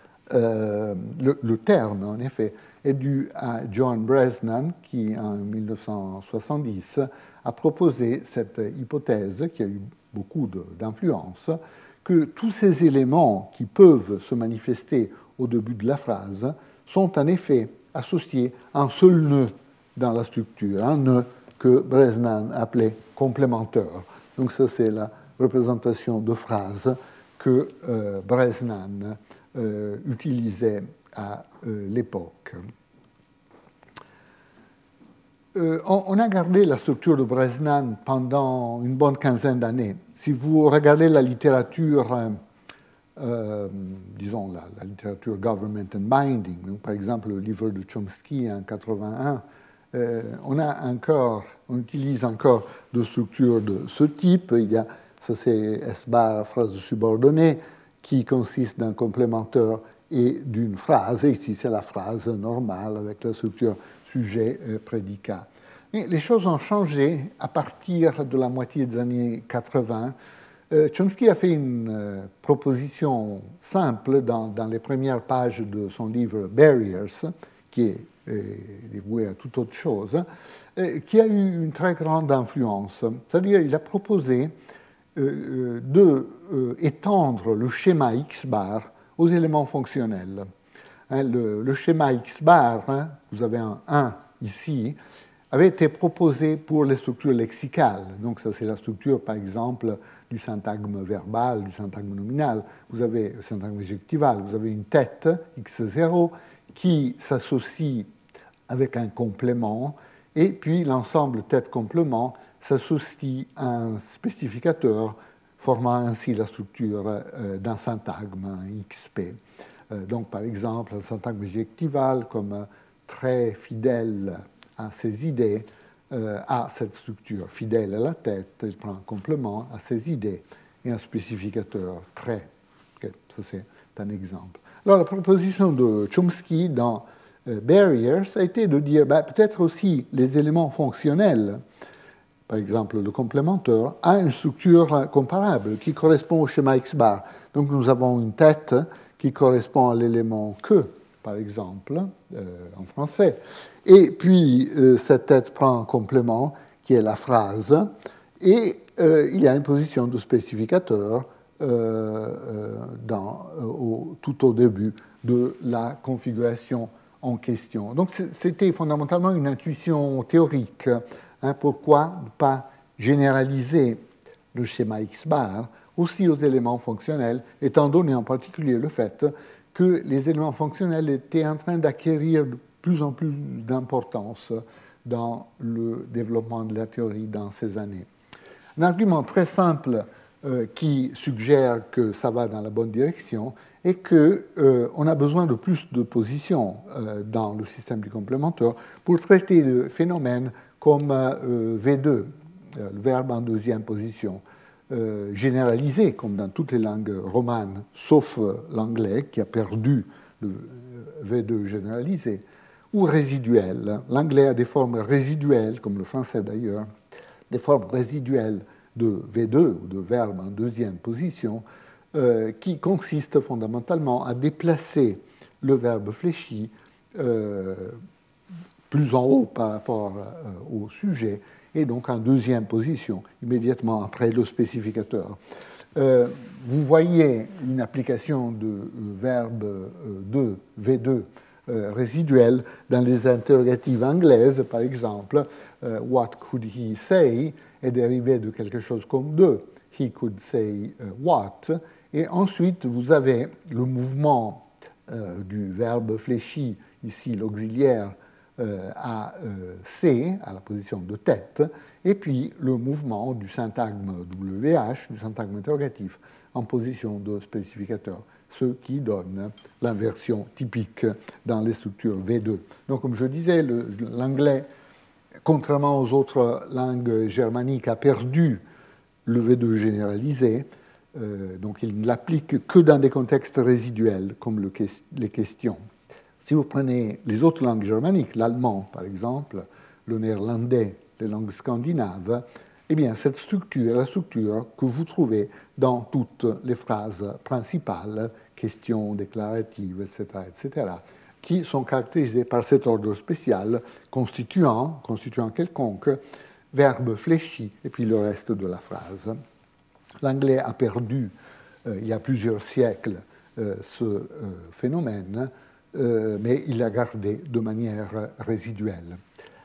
Speaker 1: Euh, le, le terme, en effet, est dû à John Bresnan, qui, en dix-neuf cent soixante-dix, a proposé cette hypothèse, qui a eu beaucoup de, d'influence, que tous ces éléments qui peuvent se manifester au début de la phrase sont en effet associés à un seul nœud dans la structure, un nœud que Bresnan appelait complémentaire. Donc ça, c'est la représentation de phrase que euh, Bresnan euh, utilisait à euh, l'époque. Euh, on, on a gardé la structure de Bresnan pendant une bonne quinzaine d'années. Si vous regardez la littérature euh, Euh, disons, la, la littérature Government and Binding, donc, par exemple le livre de Chomsky en quatre-vingt-un, euh, on, a encore, on utilise encore de structures de ce type. Il y a, ça c'est S-bar, phrase subordonnée, qui consiste d'un complémentaire et d'une phrase. Et ici, c'est la phrase normale avec la structure sujet-prédicat. Mais les choses ont changé à partir de la moitié des années quatre-vingts. Chomsky a fait une euh, proposition simple dans, dans les premières pages de son livre Barriers, qui est euh, dévoué à toute autre chose, euh, qui a eu une très grande influence. C'est-à-dire qu'il a proposé euh, de euh, étendre le schéma X-bar aux éléments fonctionnels. Hein, le, le schéma X-bar, hein, vous avez un un ici, avait été proposé pour les structures lexicales. Donc ça, c'est la structure, par exemple, du syntagme verbal, du syntagme nominal. Vous avez le syntagme adjectival, vous avez une tête, X zéro, qui s'associe avec un complément, et puis l'ensemble tête-complément s'associe à un spécificateur formant ainsi la structure euh, d'un syntagme, un X P. Euh, donc, par exemple, un syntagme adjectival comme très fidèle à ses idées euh, a cette structure. Fidèle à la tête, il prend un complément à ses idées et un spécificateur très. Okay, ça, c'est un exemple. Alors, la proposition de Chomsky dans euh, Barriers a été de dire ben, peut-être aussi les éléments fonctionnels, par exemple le complémentaire, a une structure comparable qui correspond au schéma X-bar. Donc, nous avons une tête qui correspond à l'élément que, par exemple, euh, en français. Et puis, euh, cette tête prend un complément qui est la phrase, et euh, il y a une position de spécificateur euh, euh, dans, euh, au, tout au début de la configuration en question. Donc, c'était fondamentalement une intuition théorique. Hein, pourquoi ne pas généraliser le schéma X-bar aussi aux éléments fonctionnels, étant donné en particulier le fait que les éléments fonctionnels étaient en train d'acquérir de plus en plus d'importance dans le développement de la théorie dans ces années. Un argument très simple euh, qui suggère que ça va dans la bonne direction est qu'on euh, a besoin de plus de positions euh, dans le système du complémentaire pour traiter de phénomènes comme euh, V deux, euh, le verbe en deuxième position, euh, généralisé, comme dans toutes les langues romanes, sauf euh, l'anglais qui a perdu le V deux généralisé, ou résiduel. L'anglais a des formes résiduelles, comme le français d'ailleurs, des formes résiduelles de V deux, ou de verbe en deuxième position, euh, qui consistent fondamentalement à déplacer le verbe fléchi euh, plus en haut par rapport euh, au sujet, et donc en deuxième position, immédiatement après le spécificateur. Euh, vous voyez une application de euh, verbe euh, de V deux euh, résiduel dans les interrogatives anglaises, par exemple. Euh, what could he say est dérivé de quelque chose comme de he could say uh, what. Et ensuite, vous avez le mouvement euh, du verbe fléchi, ici l'auxiliaire, euh, à euh, C, à la position de tête, et puis le mouvement du syntagme W H, du syntagme interrogatif, en position de spécificateur, ce qui donne l'inversion typique dans les structures V deux. Donc, comme je disais, le, l'anglais, contrairement aux autres langues germaniques, a perdu le V deux généralisé, euh, donc il ne l'applique que dans des contextes résiduels, comme le, les questions. Si vous prenez les autres langues germaniques, l'allemand par exemple, le néerlandais, les langues scandinaves, eh bien cette structure est la structure que vous trouvez dans toutes les phrases principales, questions, déclaratives, et cetera, et cetera, qui sont caractérisées par cet ordre spécial, constituant, constituant quelconque, verbe fléchi, et puis le reste de la phrase. L'anglais a perdu, euh, il y a plusieurs siècles, euh, ce euh, phénomène, euh, mais il l'a gardé de manière résiduelle.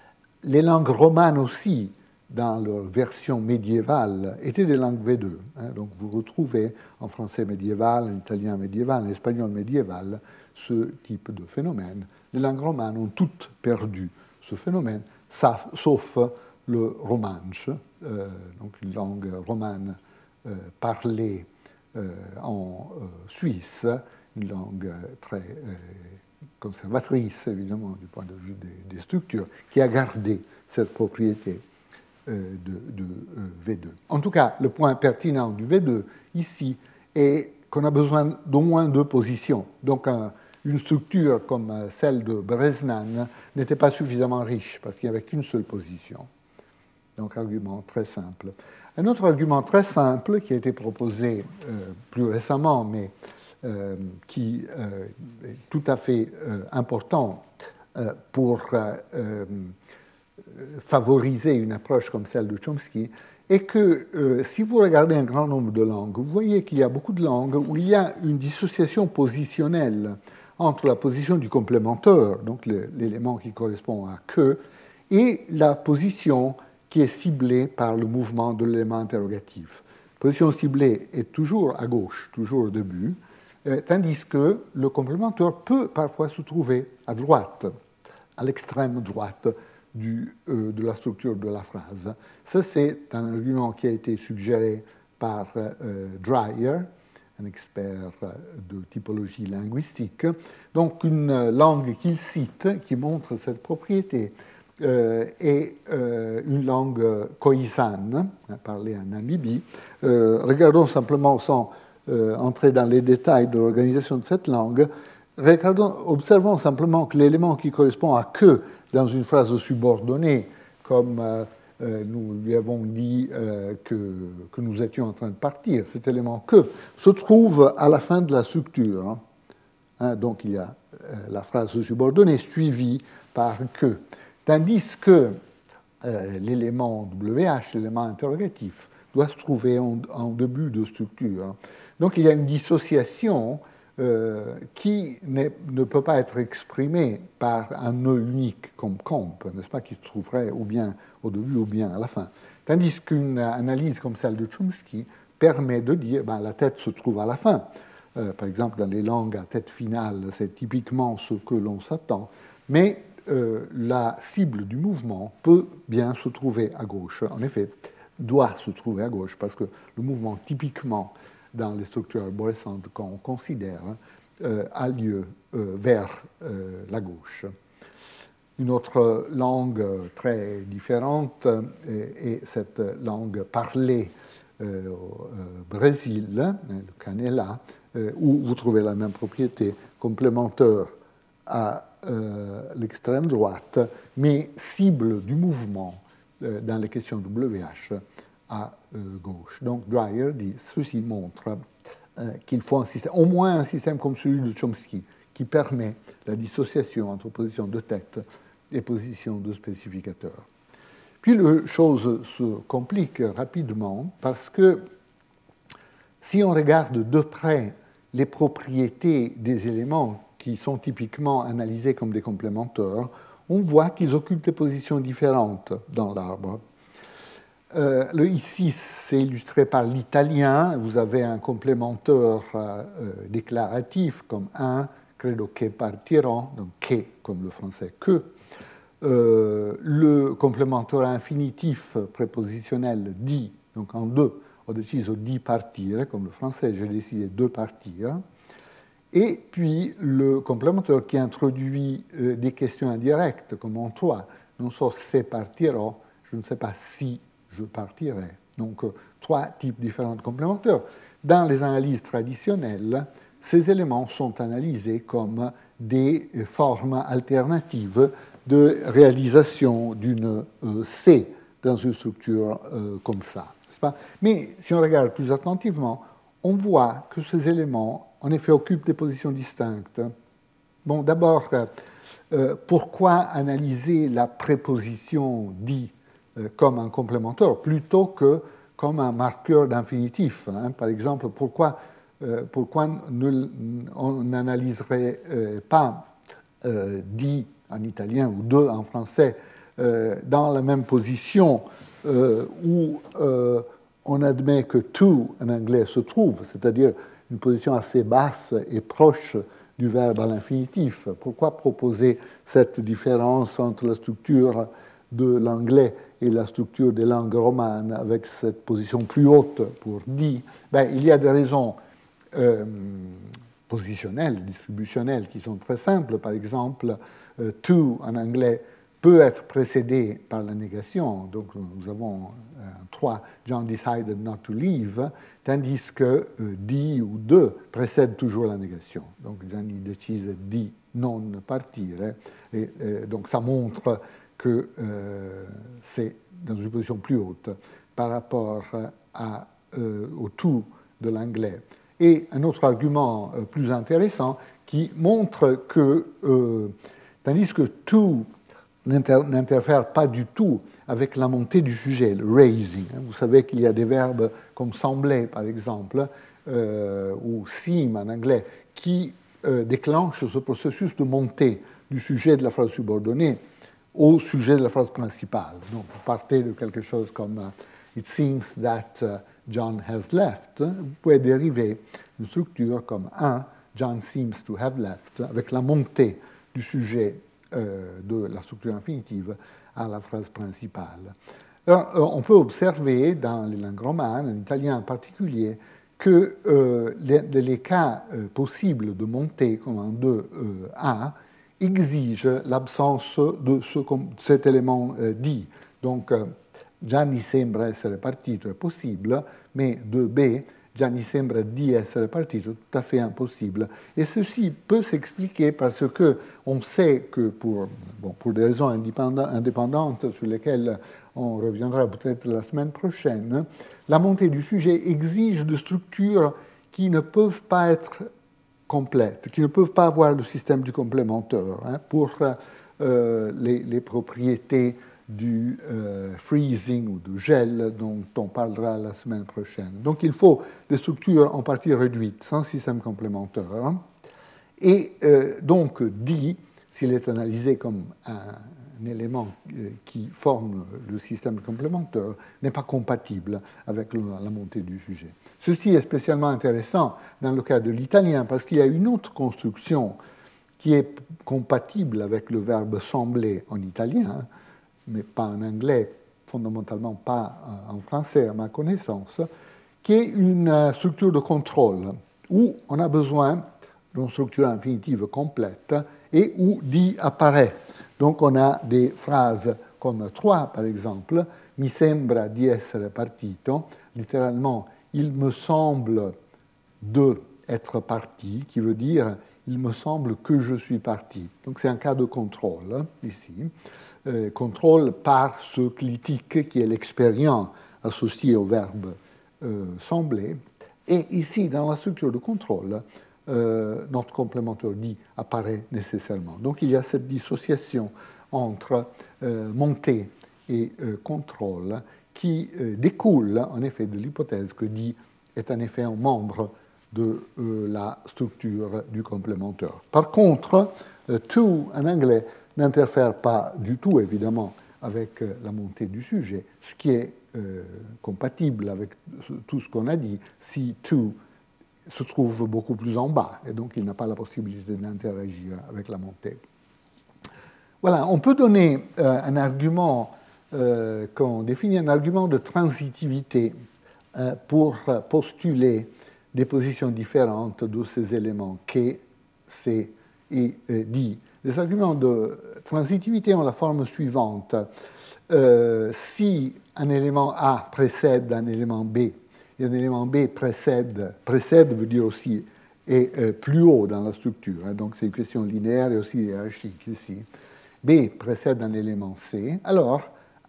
Speaker 1: Les langues romanes aussi, dans leur version médiévale, étaient des langues V deux. Hein, donc vous retrouvez en français médiéval, en italien médiéval, en espagnol médiéval, ce type de phénomène. Les langues romanes ont toutes perdu ce phénomène, sauf le romanche, euh, donc une langue romane euh, parlée euh, en euh, Suisse, une langue très euh, conservatrice, évidemment, du point de vue des, des structures, qui a gardé cette propriété euh, de, de euh, V deux. En tout cas, le point pertinent du V deux, ici, est qu'on a besoin d'au moins deux positions. Donc, un, une structure comme celle de Breznan n'était pas suffisamment riche, parce qu'il n'y avait qu'une seule position. Donc, argument très simple. Un autre argument très simple qui a été proposé euh, plus récemment, mais euh, qui euh, est tout à fait euh, important euh, pour euh, favoriser une approche comme celle de Chomsky, est que euh, si vous regardez un grand nombre de langues, vous voyez qu'il y a beaucoup de langues où il y a une dissociation positionnelle entre la position du complémentaire, donc le, l'élément qui correspond à que, et la position qui est ciblée par le mouvement de l'élément interrogatif. La position ciblée est toujours à gauche, toujours au début, euh, tandis que le complémentaire peut parfois se trouver à droite, à l'extrême droite du, euh, de la structure de la phrase. Ça, c'est un argument qui a été suggéré par euh, Dreyer, un expert de typologie linguistique. Donc, une langue qu'il cite, qui montre cette propriété, euh, est euh, une langue khoïsane, parlée en Namibie. Euh, regardons simplement, sans euh, entrer dans les détails de l'organisation de cette langue, regardons, observons simplement que l'élément qui correspond à que dans une phrase subordonnée, comme euh, euh, nous lui avons dit euh, que, que nous étions en train de partir, cet élément que se trouve à la fin de la structure. Hein. Hein, donc il y a euh, la phrase subordonnée suivie par que. Tandis que euh, l'élément W H, l'élément interrogatif, doit se trouver en, en début de structure. Donc il y a une dissociation euh, qui ne peut pas être exprimée par un nœud unique comme comp, n'est-ce pas, qui se trouverait ou bien au début ou bien à la fin. Tandis qu'une analyse comme celle de Chomsky permet de dire ben, la tête se trouve à la fin. Euh, par exemple, dans les langues à tête finale, c'est typiquement ce que l'on s'attend. Mais euh, la cible du mouvement peut bien se trouver à gauche. En effet, doit se trouver à gauche, parce que le mouvement, typiquement, dans les structures arborescentes qu'on considère, euh, a lieu euh, vers euh, la gauche. Une autre langue très différente est, est cette langue parlée euh, au euh, Brésil, le Canela, euh, où vous trouvez la même propriété complémentaire à euh, l'extrême droite, mais cible du mouvement euh, dans les questions W H à euh, gauche. Donc Dreyer dit ceci montre euh, qu'il faut un système, au moins un système comme celui de Chomsky, qui permet la dissociation entre position de tête et position de spécificateur. Puis les choses se compliquent rapidement parce que si on regarde de près les propriétés des éléments qui sont typiquement analysés comme des complémentaires, on voit qu'ils occupent des positions différentes dans l'arbre. Euh, le, ici, c'est illustré par l'italien. Vous avez un complémentaire euh, déclaratif comme un, credo che partirò, donc che comme le français que. Euh, le complémentaire infinitif prépositionnel di, donc en deux, ho deciso di partire, comme le français, j'ai décidé de partir. Et puis le complémentaire qui introduit euh, des questions indirectes, comme en toi, non so se partirò, je ne sais pas si je partirai. Donc, euh, trois types différents de complémentaires. Dans les analyses traditionnelles, ces éléments sont analysés comme des formes alternatives de réalisation d'une euh, C dans une structure euh, comme ça. N'est-ce pas ? Mais si on regarde plus attentivement, on voit que ces éléments, en effet, occupent des positions distinctes. Bon, d'abord, euh, pourquoi analyser la préposition dit euh, comme un complémentaire plutôt que comme un marqueur d'infinitif, hein? Par exemple, pourquoi, euh, pourquoi ne, on n'analyserait euh, pas euh, dit en italien ou de en français euh, dans la même position euh, où euh, on admet que to en anglais se trouve, c'est-à-dire une position assez basse et proche du verbe à l'infinitif. Pourquoi proposer cette différence entre la structure de l'anglais et la structure des langues romanes avec cette position plus haute pour dit? Ben, il y a des raisons euh, positionnelles, distributionnelles qui sont très simples. Par exemple, euh, to en anglais peut être précédé par la négation. Donc nous avons euh, trois, John decided not to leave, tandis que euh, di ou de précède toujours la négation. Donc Gianni decise di non partire. Et, et donc ça montre que euh, c'est dans une position plus haute par rapport à, euh, au to de l'anglais. Et un autre argument euh, plus intéressant qui montre que, euh, tandis que to n'interfère pas du tout avec la montée du sujet, le raising. Vous savez qu'il y a des verbes comme sembler, par exemple, euh, ou seem en anglais, qui euh, déclenchent ce processus de montée du sujet de la phrase subordonnée au sujet de la phrase principale. Donc, vous partez de quelque chose comme uh, « It seems that uh, John has left ». Vous pouvez dériver une structure comme un John seems to have left, avec la montée du sujet euh, de la structure infinitive à la phrase principale. Alors, euh, on peut observer dans les langues romanes, en italien en particulier, que euh, les, les cas euh, possibles de montée, comme en deux A, exigent l'absence de ce, cet élément euh, dit. Donc, euh, Gianni sembra essere partito è possible, mais deux B, Gianni sembra di essere partito, tout à fait impossible. Et ceci peut s'expliquer parce qu'on sait que, pour, bon, pour des raisons indépendantes sur lesquelles on reviendra peut-être la semaine prochaine, la montée du sujet exige de structures qui ne peuvent pas être complètes, qui ne peuvent pas avoir le système du complémentaire, hein, pour euh, les, les propriétés du euh, freezing ou du gel dont on parlera la semaine prochaine. Donc il faut des structures en partie réduites, sans système complémentaire. Hein. Et euh, donc dit, s'il est analysé comme un, un élément euh, qui forme le système complémentaire, n'est pas compatible avec le, la montée du sujet. Ceci est spécialement intéressant dans le cas de l'italien, parce qu'il y a une autre construction qui est compatible avec le verbe sembler en italien, mais pas en anglais, fondamentalement pas en français à ma connaissance, qui est une structure de contrôle, où on a besoin d'une structure infinitive complète et où dit apparaît. Donc on a des phrases comme trois, par exemple, mi sembra di essere partito, littéralement, il me semble de être parti, qui veut dire il me semble que je suis parti. Donc c'est un cas de contrôle, ici. Euh, contrôle par ce clitique qui est l'expérience associée au verbe euh, sembler. Et ici, dans la structure de contrôle, euh, notre complémentaire dit apparaît nécessairement. Donc il y a cette dissociation entre euh, montée et euh, contrôle qui euh, découle en effet de l'hypothèse que dit est en effet un membre de euh, la structure du complémentaire. Par contre, euh, to en anglais n'interfère pas du tout, évidemment, avec euh, la montée du sujet, ce qui est euh, compatible avec tout ce qu'on a dit si to se trouve beaucoup plus en bas, et donc il n'a pas la possibilité d'interagir avec la montée. Voilà, on peut donner euh, un argument, euh, qu'on définit un argument de transitivité euh, pour postuler des positions différentes de ces éléments que, c'est et euh, dit. Les arguments de transitivité ont la forme suivante. Euh, si un élément A précède un élément B, et un élément B précède, précède veut dire aussi est euh, plus haut dans la structure, hein, donc c'est une question linéaire et aussi hiérarchique ici. B précède un élément C, alors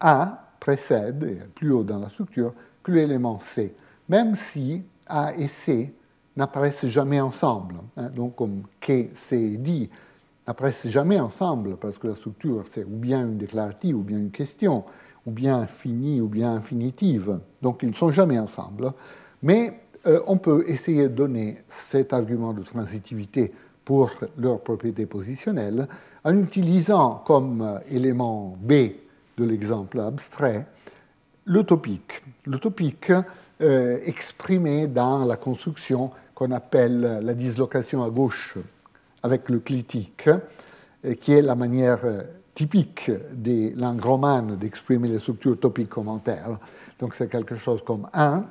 Speaker 1: A précède, et plus haut dans la structure, que l'élément C, même si A et C n'apparaissent jamais ensemble. Hein, donc comme que, C et D n'apparaissent jamais ensemble, parce que la structure, c'est ou bien une déclarative, ou bien une question, ou bien infinie, ou bien infinitive. Donc, ils ne sont jamais ensemble. Mais euh, on peut essayer de donner cet argument de transitivité pour leurs propriétés positionnelles en utilisant comme élément B de l'exemple abstrait le topique. Le topique euh, exprimé dans la construction qu'on appelle la dislocation à gauche avec le clitique, qui est la manière typique des langues romanes d'exprimer les structures topiques commentaires. Donc c'est quelque chose comme un,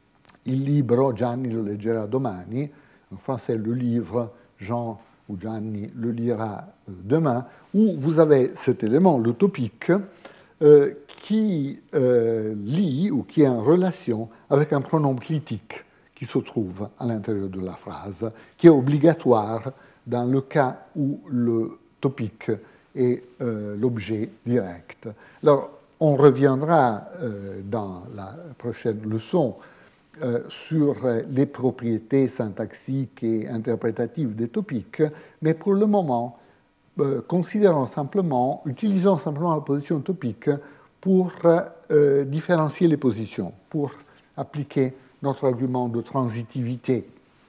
Speaker 1: il libro, Gianni lo leggerà domani, en français le livre, Jean ou Gianni le lira demain, où vous avez cet élément, le topique, euh, qui euh, lie ou qui est en relation avec un pronom clitique qui se trouve à l'intérieur de la phrase, qui est obligatoire dans le cas où le topique est euh, l'objet direct. Alors, on reviendra euh, dans la prochaine leçon euh, sur les propriétés syntaxiques et interprétatives des topiques, mais pour le moment, euh, considérons simplement, utilisons simplement la position topique pour euh, différencier les positions, pour appliquer notre argument de transitivité.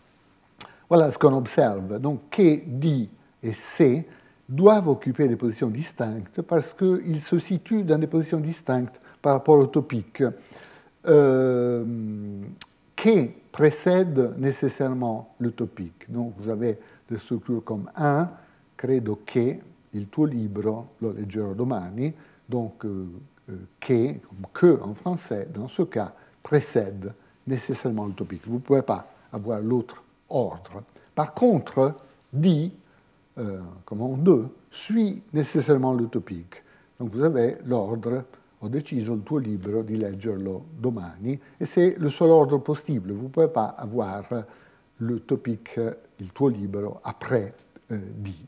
Speaker 1: Voilà ce qu'on observe. Donc, que, dit et C doivent occuper des positions distinctes parce qu'ils se situent dans des positions distinctes par rapport au topique. Euh, que précède nécessairement le topique. Donc vous avez des structures comme un, credo che, il tuo libro lo leggerò domani, donc euh, euh, que, comme que en français, dans ce cas, précède nécessairement le topique. Vous ne pouvez pas avoir l'autre ordre. Par contre, di, euh, comme en deux, suit nécessairement le topique. Donc vous avez l'ordre, ho deciso il tuo libro di leggerlo domani, et c'est le seul ordre possible. Vous ne pouvez pas avoir le topique, il tuo libro, après euh, di.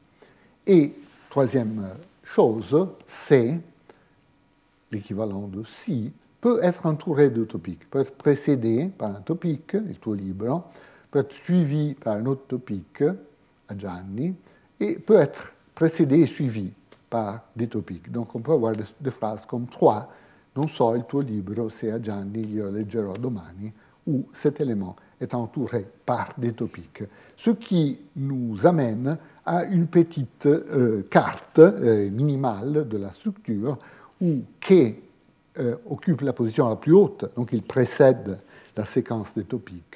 Speaker 1: Et troisième chose, c'est, l'équivalent de si, peut être entouré de topiques, peut être précédé par un topique, il tuo libro, peut être suivi par un autre topique, a Gianni, et peut être précédé et suivi par des topiques. Donc on peut avoir des, des phrases comme trois, non so il tuo libro se a Gianni io leggerò domani, où cet élément est entouré par des topiques. Ce qui nous amène à une petite euh, carte euh, minimale de la structure où que euh, occupe la position la plus haute, donc il précède la séquence des topiques,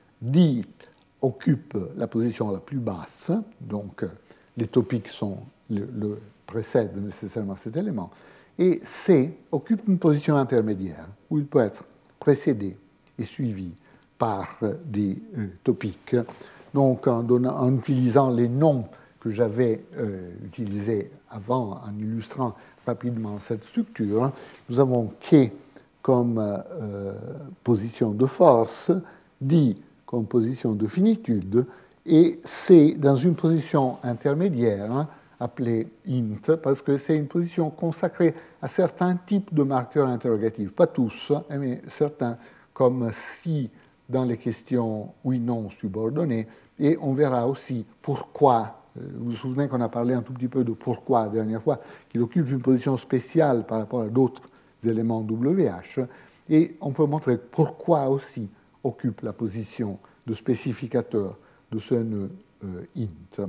Speaker 1: di occupe la position la plus basse, donc euh, les topiques sont, le, le précèdent nécessairement cet élément, et C occupe une position intermédiaire, où il peut être précédé et suivi par des euh, topiques. Donc en, donnant, en utilisant les noms que j'avais euh, utilisés avant, en illustrant rapidement cette structure, nous avons que comme euh, position de force, di comme position de finitude, et C dans une position intermédiaire, hein, appelée int, parce que c'est une position consacrée à certains types de marqueurs interrogatifs, pas tous, mais certains, comme si dans les questions oui-non subordonnées, et on verra aussi pourquoi. Vous vous souvenez qu'on a parlé un tout petit peu de pourquoi la dernière fois, qu'il occupe une position spéciale par rapport à d'autres éléments W H, et on peut montrer pourquoi aussi occupe la position de spécificateur de ce nœud euh, int.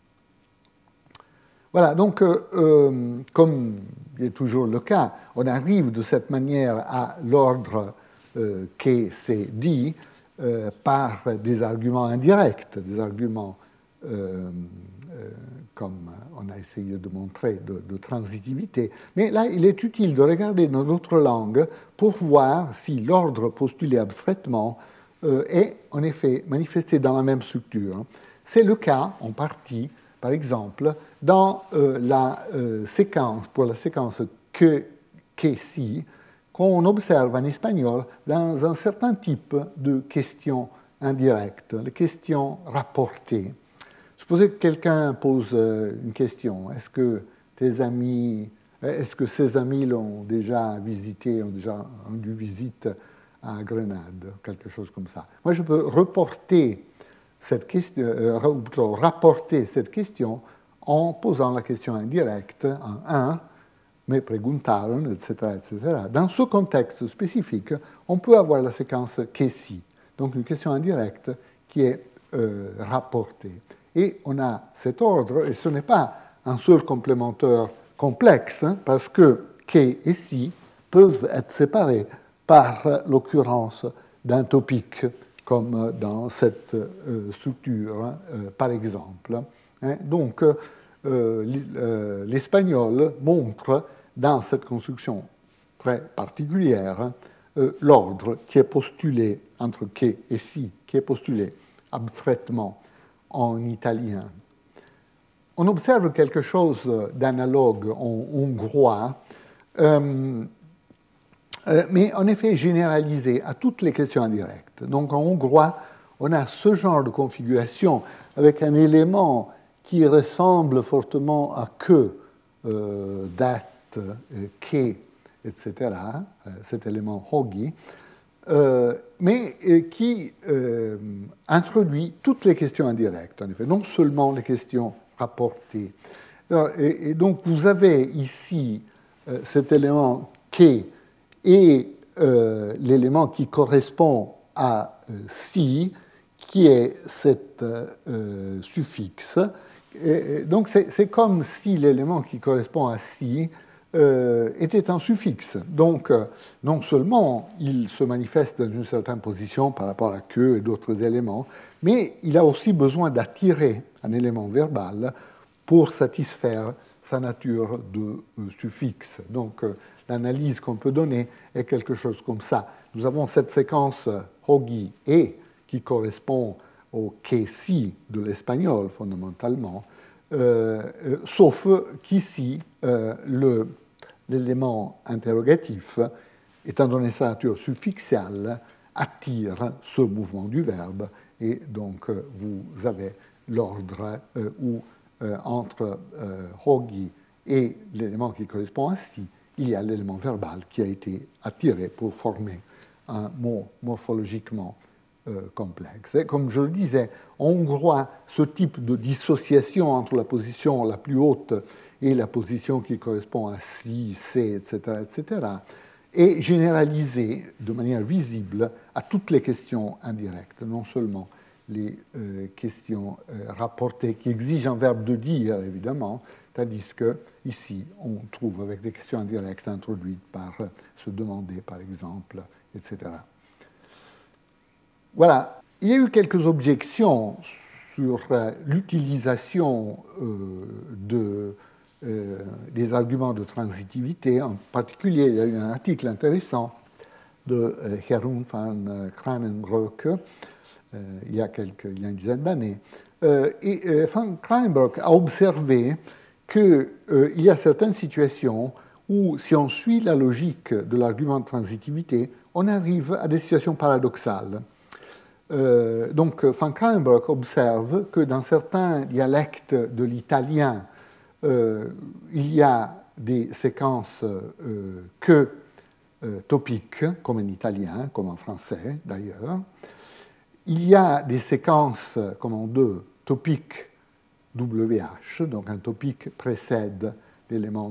Speaker 1: Voilà, donc euh, euh, comme il est toujours le cas, on arrive de cette manière à l'ordre euh, que c'est dit euh, par des arguments indirects, des arguments euh, euh, comme on a essayé de montrer, de, de transitivité. Mais là, il est utile de regarder dans notre langue pour voir si l'ordre postulé abstraitement euh, est en effet manifesté dans la même structure. C'est le cas, en partie, par exemple, dans euh, la euh, séquence, pour la séquence que, que si, qu'on observe en espagnol dans un certain type de questions indirectes, les questions rapportées. Supposez que quelqu'un pose une question. Est-ce que tes amis, est-ce que ses amis l'ont déjà visité, ont déjà rendu visite à Grenade, quelque chose comme ça. Moi, je peux reporter cette question, euh, rapporter cette question en posant la question indirecte en un, me preguntaron, et cetera, et cetera. Dans ce contexte spécifique, on peut avoir la séquence que si, donc une question indirecte qui est euh, rapportée. Et on a cet ordre, et ce n'est pas un seul complémentaire complexe, hein, parce que que et si peuvent être séparés par l'occurrence d'un topique, comme dans cette euh, structure, hein, euh, par exemple. Hein. Donc, euh, l'espagnol montre dans cette construction très particulière hein, euh, l'ordre qui est postulé entre que et si, qui est postulé abstraitement en italien. On observe quelque chose d'analogue en hongrois, euh, euh, mais en effet généralisé à toutes les questions indirectes. Donc en hongrois, on a ce genre de configuration avec un élément qui ressemble fortement à que, euh, date, euh, que, et cetera, euh, cet élément hogi, euh, mais euh, qui euh, introduit toutes les questions indirectes, en effet, non seulement les questions rapportées. Alors, et, et donc vous avez ici euh, cet élément que et euh, l'élément qui correspond à euh, si, qui est cet euh, suffixe. Et donc c'est comme si l'élément qui correspond à si euh, était un suffixe. Donc, euh, non seulement il se manifeste dans une certaine position par rapport à que et d'autres éléments, mais il a aussi besoin d'attirer un élément verbal pour satisfaire sa nature de euh, suffixe. Donc, euh, l'analyse qu'on peut donner est quelque chose comme ça. Nous avons cette séquence Hogi et qui correspond au que si de l'espagnol fondamentalement, euh, euh, sauf qu'ici, euh, le, l'élément interrogatif, étant donné sa nature suffixiale, attire ce mouvement du verbe et donc euh, vous avez l'ordre euh, où euh, entre euh, Hogi et l'élément qui correspond à si, il y a l'élément verbal qui a été attiré pour former un mot morphologiquement euh, complexe. Et comme je le disais, en hongrois, ce type de dissociation entre la position la plus haute et la position qui correspond à si, c'est, et cetera, et cetera, est généralisé de manière visible à toutes les questions indirectes, non seulement les euh, questions euh, rapportées qui exigent un verbe de dire, évidemment, tandis qu'ici, on trouve avec des questions indirectes introduites par euh, se demander, par exemple, et cetera. Voilà. Il y a eu quelques objections sur euh, l'utilisation euh, de, euh, des arguments de transitivité. En particulier, il y a eu un article intéressant de euh, Jeroen van Kranenbroek, euh, il, y a quelques, il y a une dizaine d'années. Euh, et euh, van Kranenbroek a observé qu'il euh, y a certaines situations où, si on suit la logique de l'argument de transitivité, on arrive à des situations paradoxales. Euh, donc, van Kranenbroek observe que dans certains dialectes de l'italien, euh, il y a des séquences euh, que euh, topiques, comme en italien, comme en français d'ailleurs. Il y a des séquences, comme en deux, topiques W H, donc un topique précède l'élément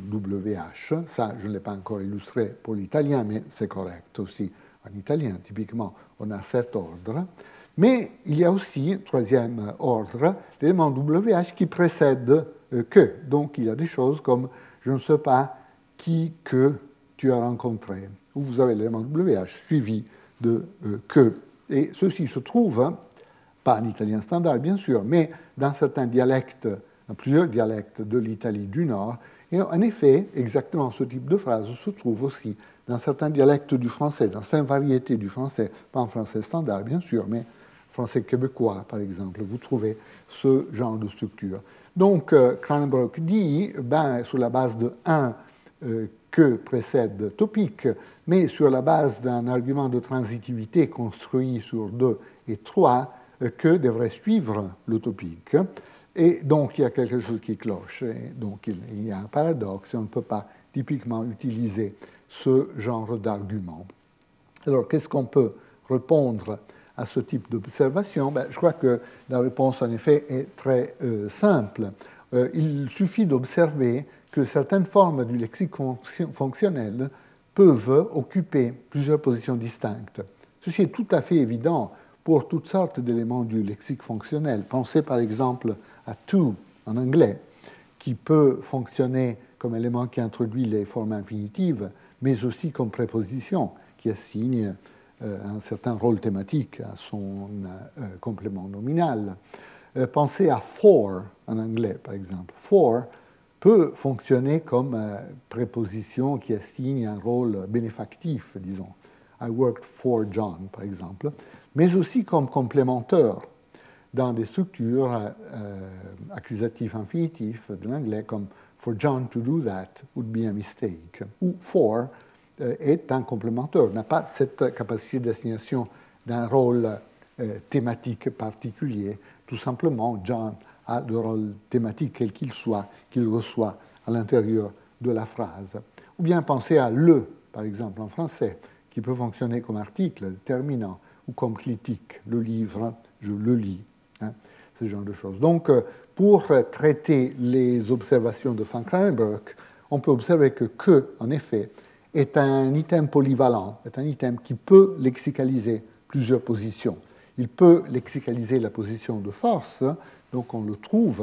Speaker 1: W H. Ça, je ne l'ai pas encore illustré pour l'italien, mais c'est correct aussi. En italien, typiquement, on a cet ordre. Mais il y a aussi, troisième ordre, l'élément W H qui précède euh, que. Donc, il y a des choses comme je ne sais pas qui que tu as rencontré, où vous avez l'élément W H suivi de euh, que. Et ceci se trouve, hein, pas en italien standard, bien sûr, mais dans certains dialectes, dans plusieurs dialectes de l'Italie du Nord. Et en effet, exactement ce type de phrase se trouve aussi dans certains dialectes du français, dans certaines variétés du français, pas en français standard, bien sûr, mais français québécois, par exemple, vous trouvez ce genre de structure. Donc, euh, Kranenbroek dit, ben, sur la base de un euh, que précède topique, mais sur la base d'un argument de transitivité construit sur deux et trois, euh, que devrait suivre le topique. Et donc, il y a quelque chose qui cloche. Et donc, il y a un paradoxe. On ne peut pas typiquement utiliser ce genre d'argument. Alors, qu'est-ce qu'on peut répondre à ce type d'observation? Ben, je crois que la réponse, en effet, est très euh, simple. Euh, il suffit d'observer que certaines formes du lexique fonctionnel peuvent occuper plusieurs positions distinctes. Ceci est tout à fait évident pour toutes sortes d'éléments du lexique fonctionnel. Pensez par exemple à to en anglais, qui peut fonctionner comme élément qui introduit les formes infinitives, mais aussi comme préposition qui assigne euh, un certain rôle thématique à son euh, complément nominal. Euh, pensez à for en anglais, par exemple. For peut fonctionner comme euh, préposition qui assigne un rôle bénéfactif, disons. I worked for John, par exemple, mais aussi comme complémentaire dans des structures euh, accusatives infinitifs de l'anglais, comme for John to do that would be a mistake, ou for euh, est un complémentaire, n'a pas cette capacité d'assignation d'un rôle euh, thématique particulier. Tout simplement, John a le rôle thématique, quel qu'il soit, qu'il reçoit à l'intérieur de la phrase. Ou bien pensez à le, par exemple, en français, qui peut fonctionner comme article déterminant ou comme critique. Le livre, je le lis. Hein, ce genre de choses. Donc, pour traiter les observations de van Kranenbroek, on peut observer que que, en effet, est un item polyvalent, est un item qui peut lexicaliser plusieurs positions. Il peut lexicaliser la position de force, donc on le trouve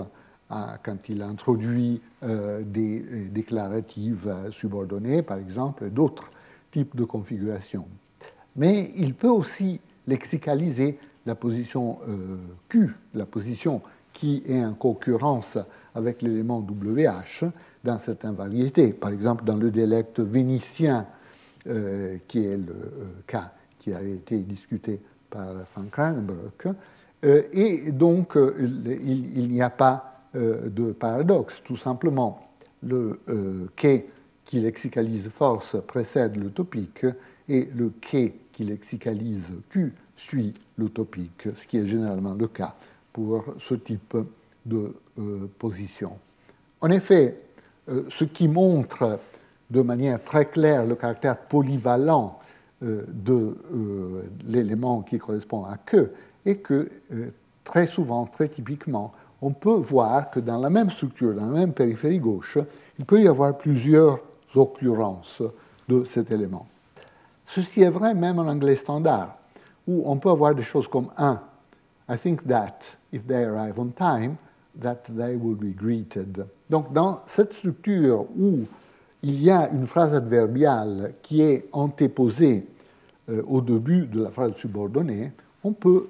Speaker 1: à, quand il introduit euh, des déclaratives subordonnées, par exemple, d'autres types de configurations. Mais il peut aussi lexicaliser la position euh, Q, la position qui est en concurrence avec l'élément W H dans certaines variétés. Par exemple, dans le dialecte vénitien, euh, qui est le euh, cas qui a été discuté par Van Kranenbroek, euh, et donc euh, il, il n'y a pas euh, de paradoxe. Tout simplement, le euh, K qui lexicalise force précède le topique, et le K qui lexicalise Q suit le topique, ce qui est généralement le cas pour ce type de euh, position. En effet, euh, ce qui montre de manière très claire le caractère polyvalent euh, de euh, l'élément qui correspond à que est que euh, très souvent, très typiquement, on peut voir que dans la même structure, dans la même périphérie gauche, il peut y avoir plusieurs occurrences de cet élément. Ceci est vrai même en anglais standard, où on peut avoir des choses comme un. I think that if they arrive on time, that they will be greeted. Donc, dans cette structure où il y a une phrase adverbiale qui est antéposée euh, au début de la phrase subordonnée, on peut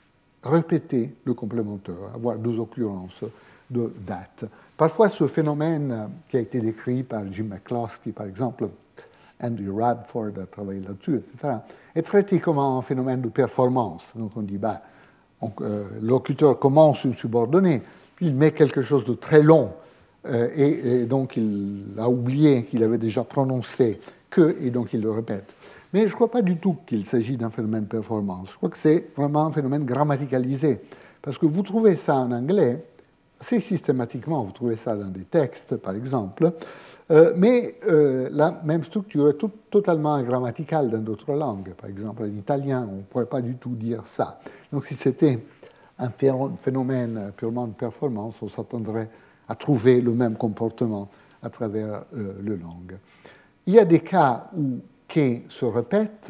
Speaker 1: répéter le complémentaire, avoir deux occurrences de that. Parfois, ce phénomène qui a été décrit par Jim McCloskey, par exemple, Andrew Radford a travaillé là-dessus, et cetera, est traité comme un phénomène de performance. Donc on dit, bah, on, euh, le locuteur commence une subordonnée, puis il met quelque chose de très long, euh, et, et donc il a oublié qu'il avait déjà prononcé que, et donc il le répète. Mais je ne crois pas du tout qu'il s'agit d'un phénomène performance. Je crois que c'est vraiment un phénomène grammaticalisé, parce que vous trouvez ça en anglais, assez systématiquement, vous trouvez ça dans des textes, par exemple, Euh, mais euh, la même structure est tout, totalement grammaticale dans d'autres langues. Par exemple, en italien, on ne pourrait pas du tout dire ça. Donc, si c'était un phénomène purement de performance, on s'attendrait à trouver le même comportement à travers euh, le langue. Il y a des cas où que se répète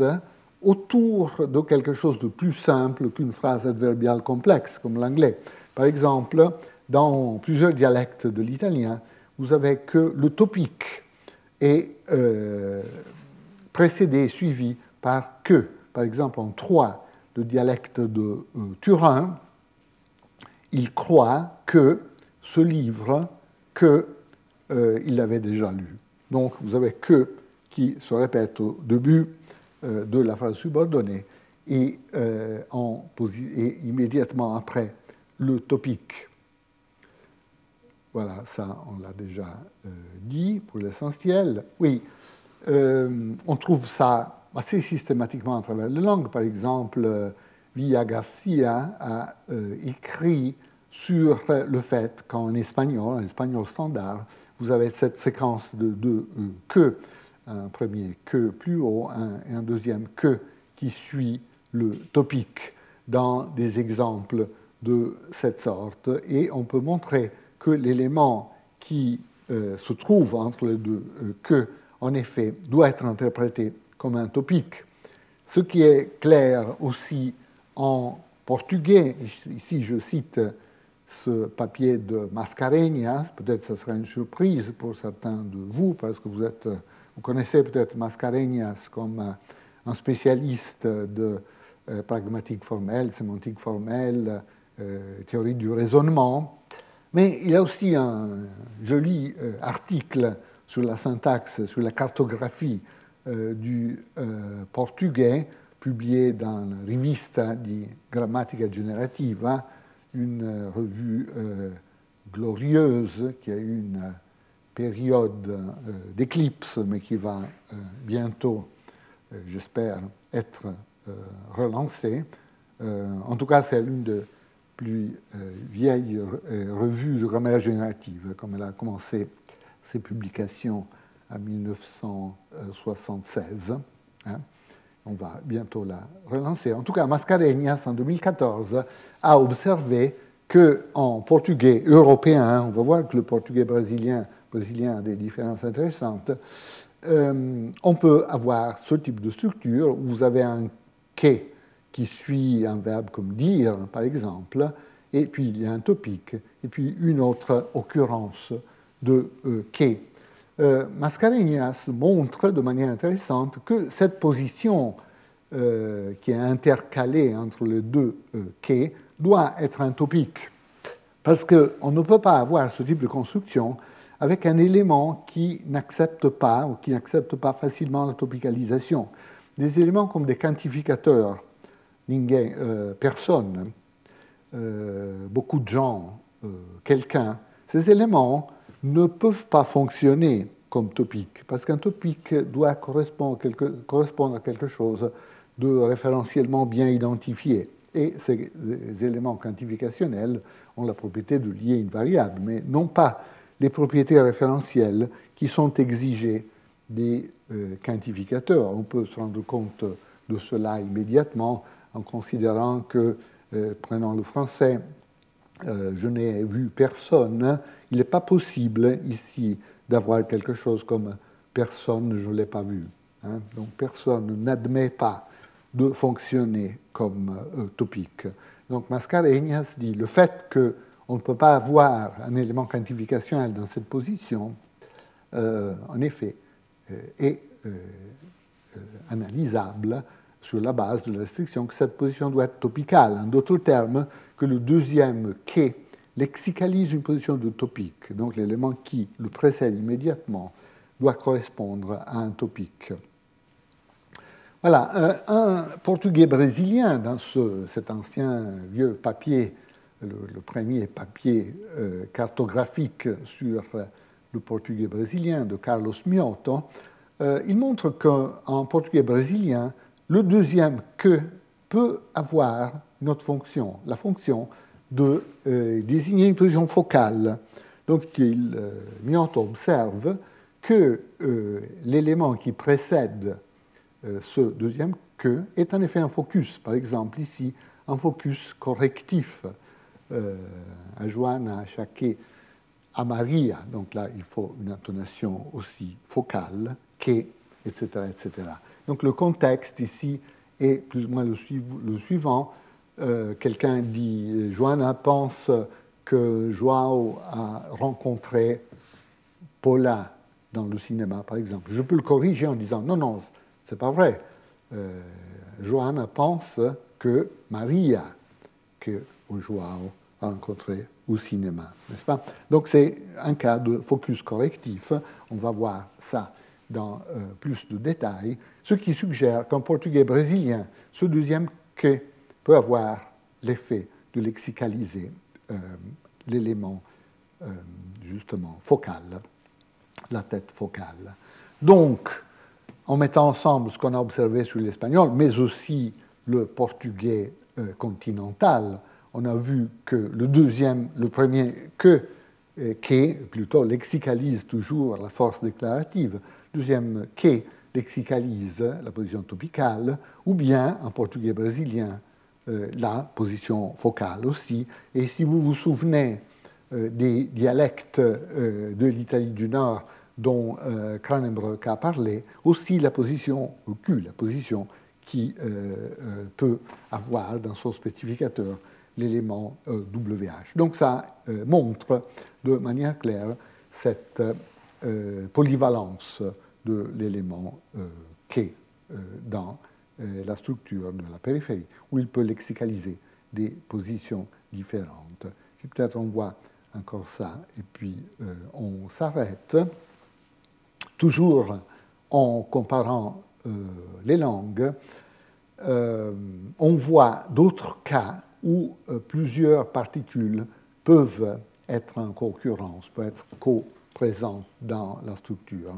Speaker 1: autour de quelque chose de plus simple qu'une phrase adverbiale complexe, comme l'anglais. Par exemple, dans plusieurs dialectes de l'italien, vous avez que le topique est euh, précédé, suivi par que. Par exemple, en trois, le dialecte de euh, Turin, il croit que ce livre, qu'il euh, avait déjà lu. Donc, vous avez que qui se répète au début euh, de la phrase subordonnée et, euh, en et immédiatement après le topique. Voilà, ça, on l'a déjà euh, dit pour l'essentiel. Oui, euh, on trouve ça assez systématiquement à travers les langues. Par exemple, euh, Villa Garcia a euh, écrit sur le fait qu'en espagnol, en espagnol standard, vous avez cette séquence de deux euh, que, un premier que plus haut un, et un deuxième que qui suit le topique dans des exemples de cette sorte. Et on peut montrer que l'élément qui euh, se trouve entre les deux euh, que, en effet, doit être interprété comme un topique. Ce qui est clair aussi en portugais, ici je cite ce papier de Mascarenhas, peut-être que ce sera une surprise pour certains de vous, parce que vous, êtes, vous connaissez peut-être Mascarenhas comme un spécialiste de euh, pragmatique formelle, sémantique formelle, euh, théorie du raisonnement. Mais il y a aussi un joli euh, article sur la syntaxe, sur la cartographie euh, du euh, portugais, publié dans la Rivista di Grammatica Generativa, une euh, revue euh, glorieuse qui a eu une période euh, d'éclipse, mais qui va euh, bientôt, euh, j'espère, être euh, relancée. Euh, en tout cas, c'est l'une de plus euh, vieille euh, revue de grammaire générative, comme elle a commencé ses publications en mille neuf cent soixante-seize. Hein. On va bientôt la relancer. En tout cas, Mascarenhas, en deux mille quatorze, a observé qu'en portugais européen, on va voir que le portugais brésilien, brésilien a des différences intéressantes, euh, on peut avoir ce type de structure où vous avez un « que » qui suit un verbe comme dire, par exemple, et puis il y a un topique, et puis une autre occurrence de euh, K. Euh, Mascarenhas montre de manière intéressante que cette position euh, qui est intercalée entre les deux euh, K doit être un topique, parce qu'on ne peut pas avoir ce type de construction avec un élément qui n'accepte pas ou qui n'accepte pas facilement la topicalisation. Des éléments comme des quantificateurs, ninguém, euh, personne, euh, beaucoup de gens, euh, quelqu'un, ces éléments ne peuvent pas fonctionner comme topiques, parce qu'un topique doit correspondre, quelque, correspondre à quelque chose de référentiellement bien identifié. Et ces éléments quantificationnels ont la propriété de lier une variable, mais non pas les propriétés référentielles qui sont exigées des euh, quantificateurs. On peut se rendre compte de cela immédiatement en considérant que, euh, prenons le français, euh, je n'ai vu personne, il n'est pas possible ici d'avoir quelque chose comme personne, je ne l'ai pas vu. Hein. Donc personne n'admet pas de fonctionner comme euh, topique. Donc Mascarenhas dit le fait qu'on ne peut pas avoir un élément quantificationnel dans cette position, euh, en effet, euh, est euh, euh, analysable sur la base de la restriction que cette position doit être topicale. En d'autres termes, que le deuxième K lexicalise une position de topique. Donc l'élément qui le précède immédiatement doit correspondre à un topique. Voilà, euh, un portugais brésilien, dans ce, cet ancien vieux papier, le, le premier papier euh, cartographique sur le portugais brésilien de Carlos Mioto, euh, il montre qu'en portugais brésilien, le deuxième que peut avoir une autre fonction, la fonction de euh, désigner une position focale. Donc, il, euh, Mioto observe que euh, l'élément qui précède euh, ce deuxième que est en effet un focus. Par exemple, ici, un focus correctif. Euh, à Joana, à Chaquet, à Maria. Donc là, il faut une intonation aussi focale, que, et cetera, et cetera. Donc le contexte ici est plus ou moins le, suiv- le suivant. Euh, quelqu'un dit, Joana pense que Joao a rencontré Paula dans le cinéma, par exemple. Je peux le corriger en disant, non, non, c'est pas vrai. Euh, Joana pense que Maria, que Joao a rencontré au cinéma, n'est-ce pas? Donc c'est un cas de focus correctif. On va voir ça dans euh, plus de détails, ce qui suggère qu'en portugais brésilien, ce deuxième que peut avoir l'effet de lexicaliser euh, l'élément euh, justement focal, la tête focale. Donc, en mettant ensemble ce qu'on a observé sur l'espagnol, mais aussi le portugais euh, continental, on a vu que le deuxième, le premier que, euh, que plutôt lexicalise toujours la force déclarative, le deuxième que lexicalise la position topicale, ou bien en portugais brésilien, euh, la position focale aussi. Et si vous vous souvenez euh, des dialectes euh, de l'Italie du Nord dont euh, Cranenbroek a parlé, aussi la position Q, la position qui euh, euh, peut avoir dans son spécificateur l'élément euh, W H. Donc ça euh, montre de manière claire cette euh, polyvalence de l'élément euh, K euh, dans euh, la structure de la périphérie, où il peut lexicaliser des positions différentes. Et peut-être on voit encore ça, et puis euh, on s'arrête. Toujours en comparant euh, les langues, euh, on voit d'autres cas où euh, plusieurs particules peuvent être en concurrence, peuvent être co-présentes dans la structure.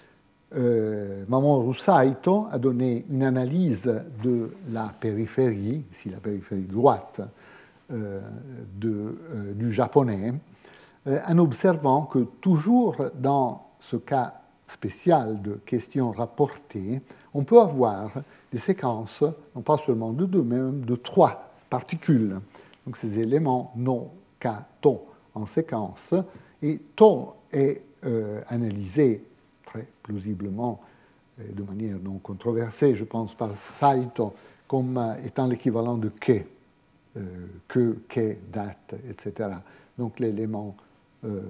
Speaker 1: Euh, Mamoru Saito a donné une analyse de la périphérie, ici la périphérie droite euh, de, euh, du japonais, euh, en observant que toujours dans ce cas spécial de questions rapportées, on peut avoir des séquences, non pas seulement de deux, mais même de trois particules. Donc ces éléments n'ont qu'un ton en séquence, et ton est euh, analysé très plausiblement, et de manière non controversée, je pense, par Saito, comme étant l'équivalent de que, euh, que, que, date, et cetera, donc l'élément, euh,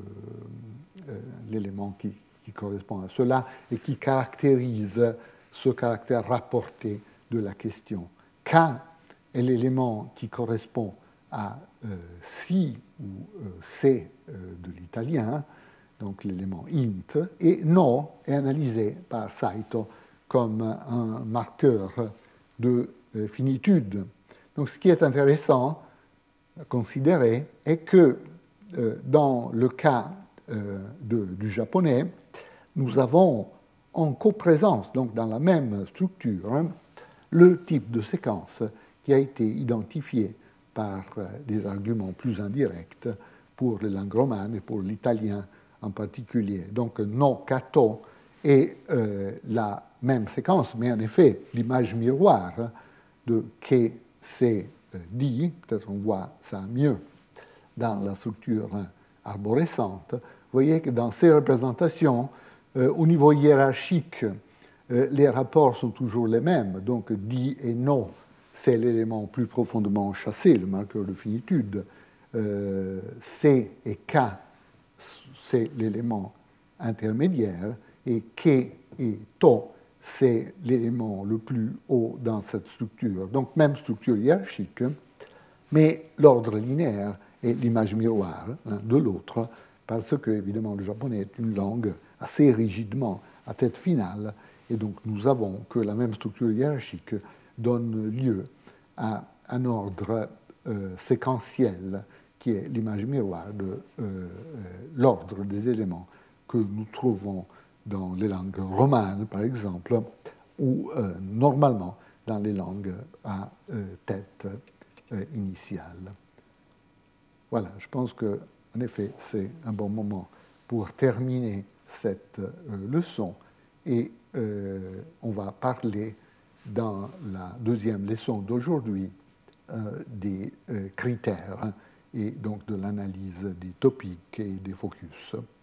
Speaker 1: euh, l'élément qui, qui correspond à cela et qui caractérise ce caractère rapporté de la question. K est l'élément qui correspond à euh, si ou euh, C euh, de l'italien, donc l'élément int, et no est analysé par Saito comme un marqueur de euh, finitude. Donc ce qui est intéressant à considérer est que euh, dans le cas euh, de, du japonais, nous avons en coprésence, donc dans la même structure, hein, le type de séquence qui a été identifié par euh, des arguments plus indirects pour les langues romanes et pour l'italien en particulier. Donc, no kato est euh, la même séquence, mais en effet, l'image miroir de ke se di, peut-être on voit ça mieux dans la structure arborescente. Vous voyez que dans ces représentations, euh, au niveau hiérarchique, euh, les rapports sont toujours les mêmes. Donc, di et no, c'est l'élément plus profondément chassé, le marqueur de finitude. Euh, C et K, c'est l'élément intermédiaire, et Ke et To, c'est l'élément le plus haut dans cette structure. Donc, même structure hiérarchique, mais l'ordre linéaire est l'image miroir hein, de l'autre, parce que, évidemment, le japonais est une langue assez rigidement à tête finale, et donc nous avons que la même structure hiérarchique donne lieu à un ordre euh, séquentiel qui est l'image miroir de euh, euh, l'ordre des éléments que nous trouvons dans les langues romanes, par exemple, ou euh, normalement dans les langues à euh, tête euh, initiale. Voilà, je pense que, en effet, c'est un bon moment pour terminer cette euh, leçon et euh, on va parler dans la deuxième leçon d'aujourd'hui euh, des euh, critères hein, et donc de l'analyse des topiques et des focus.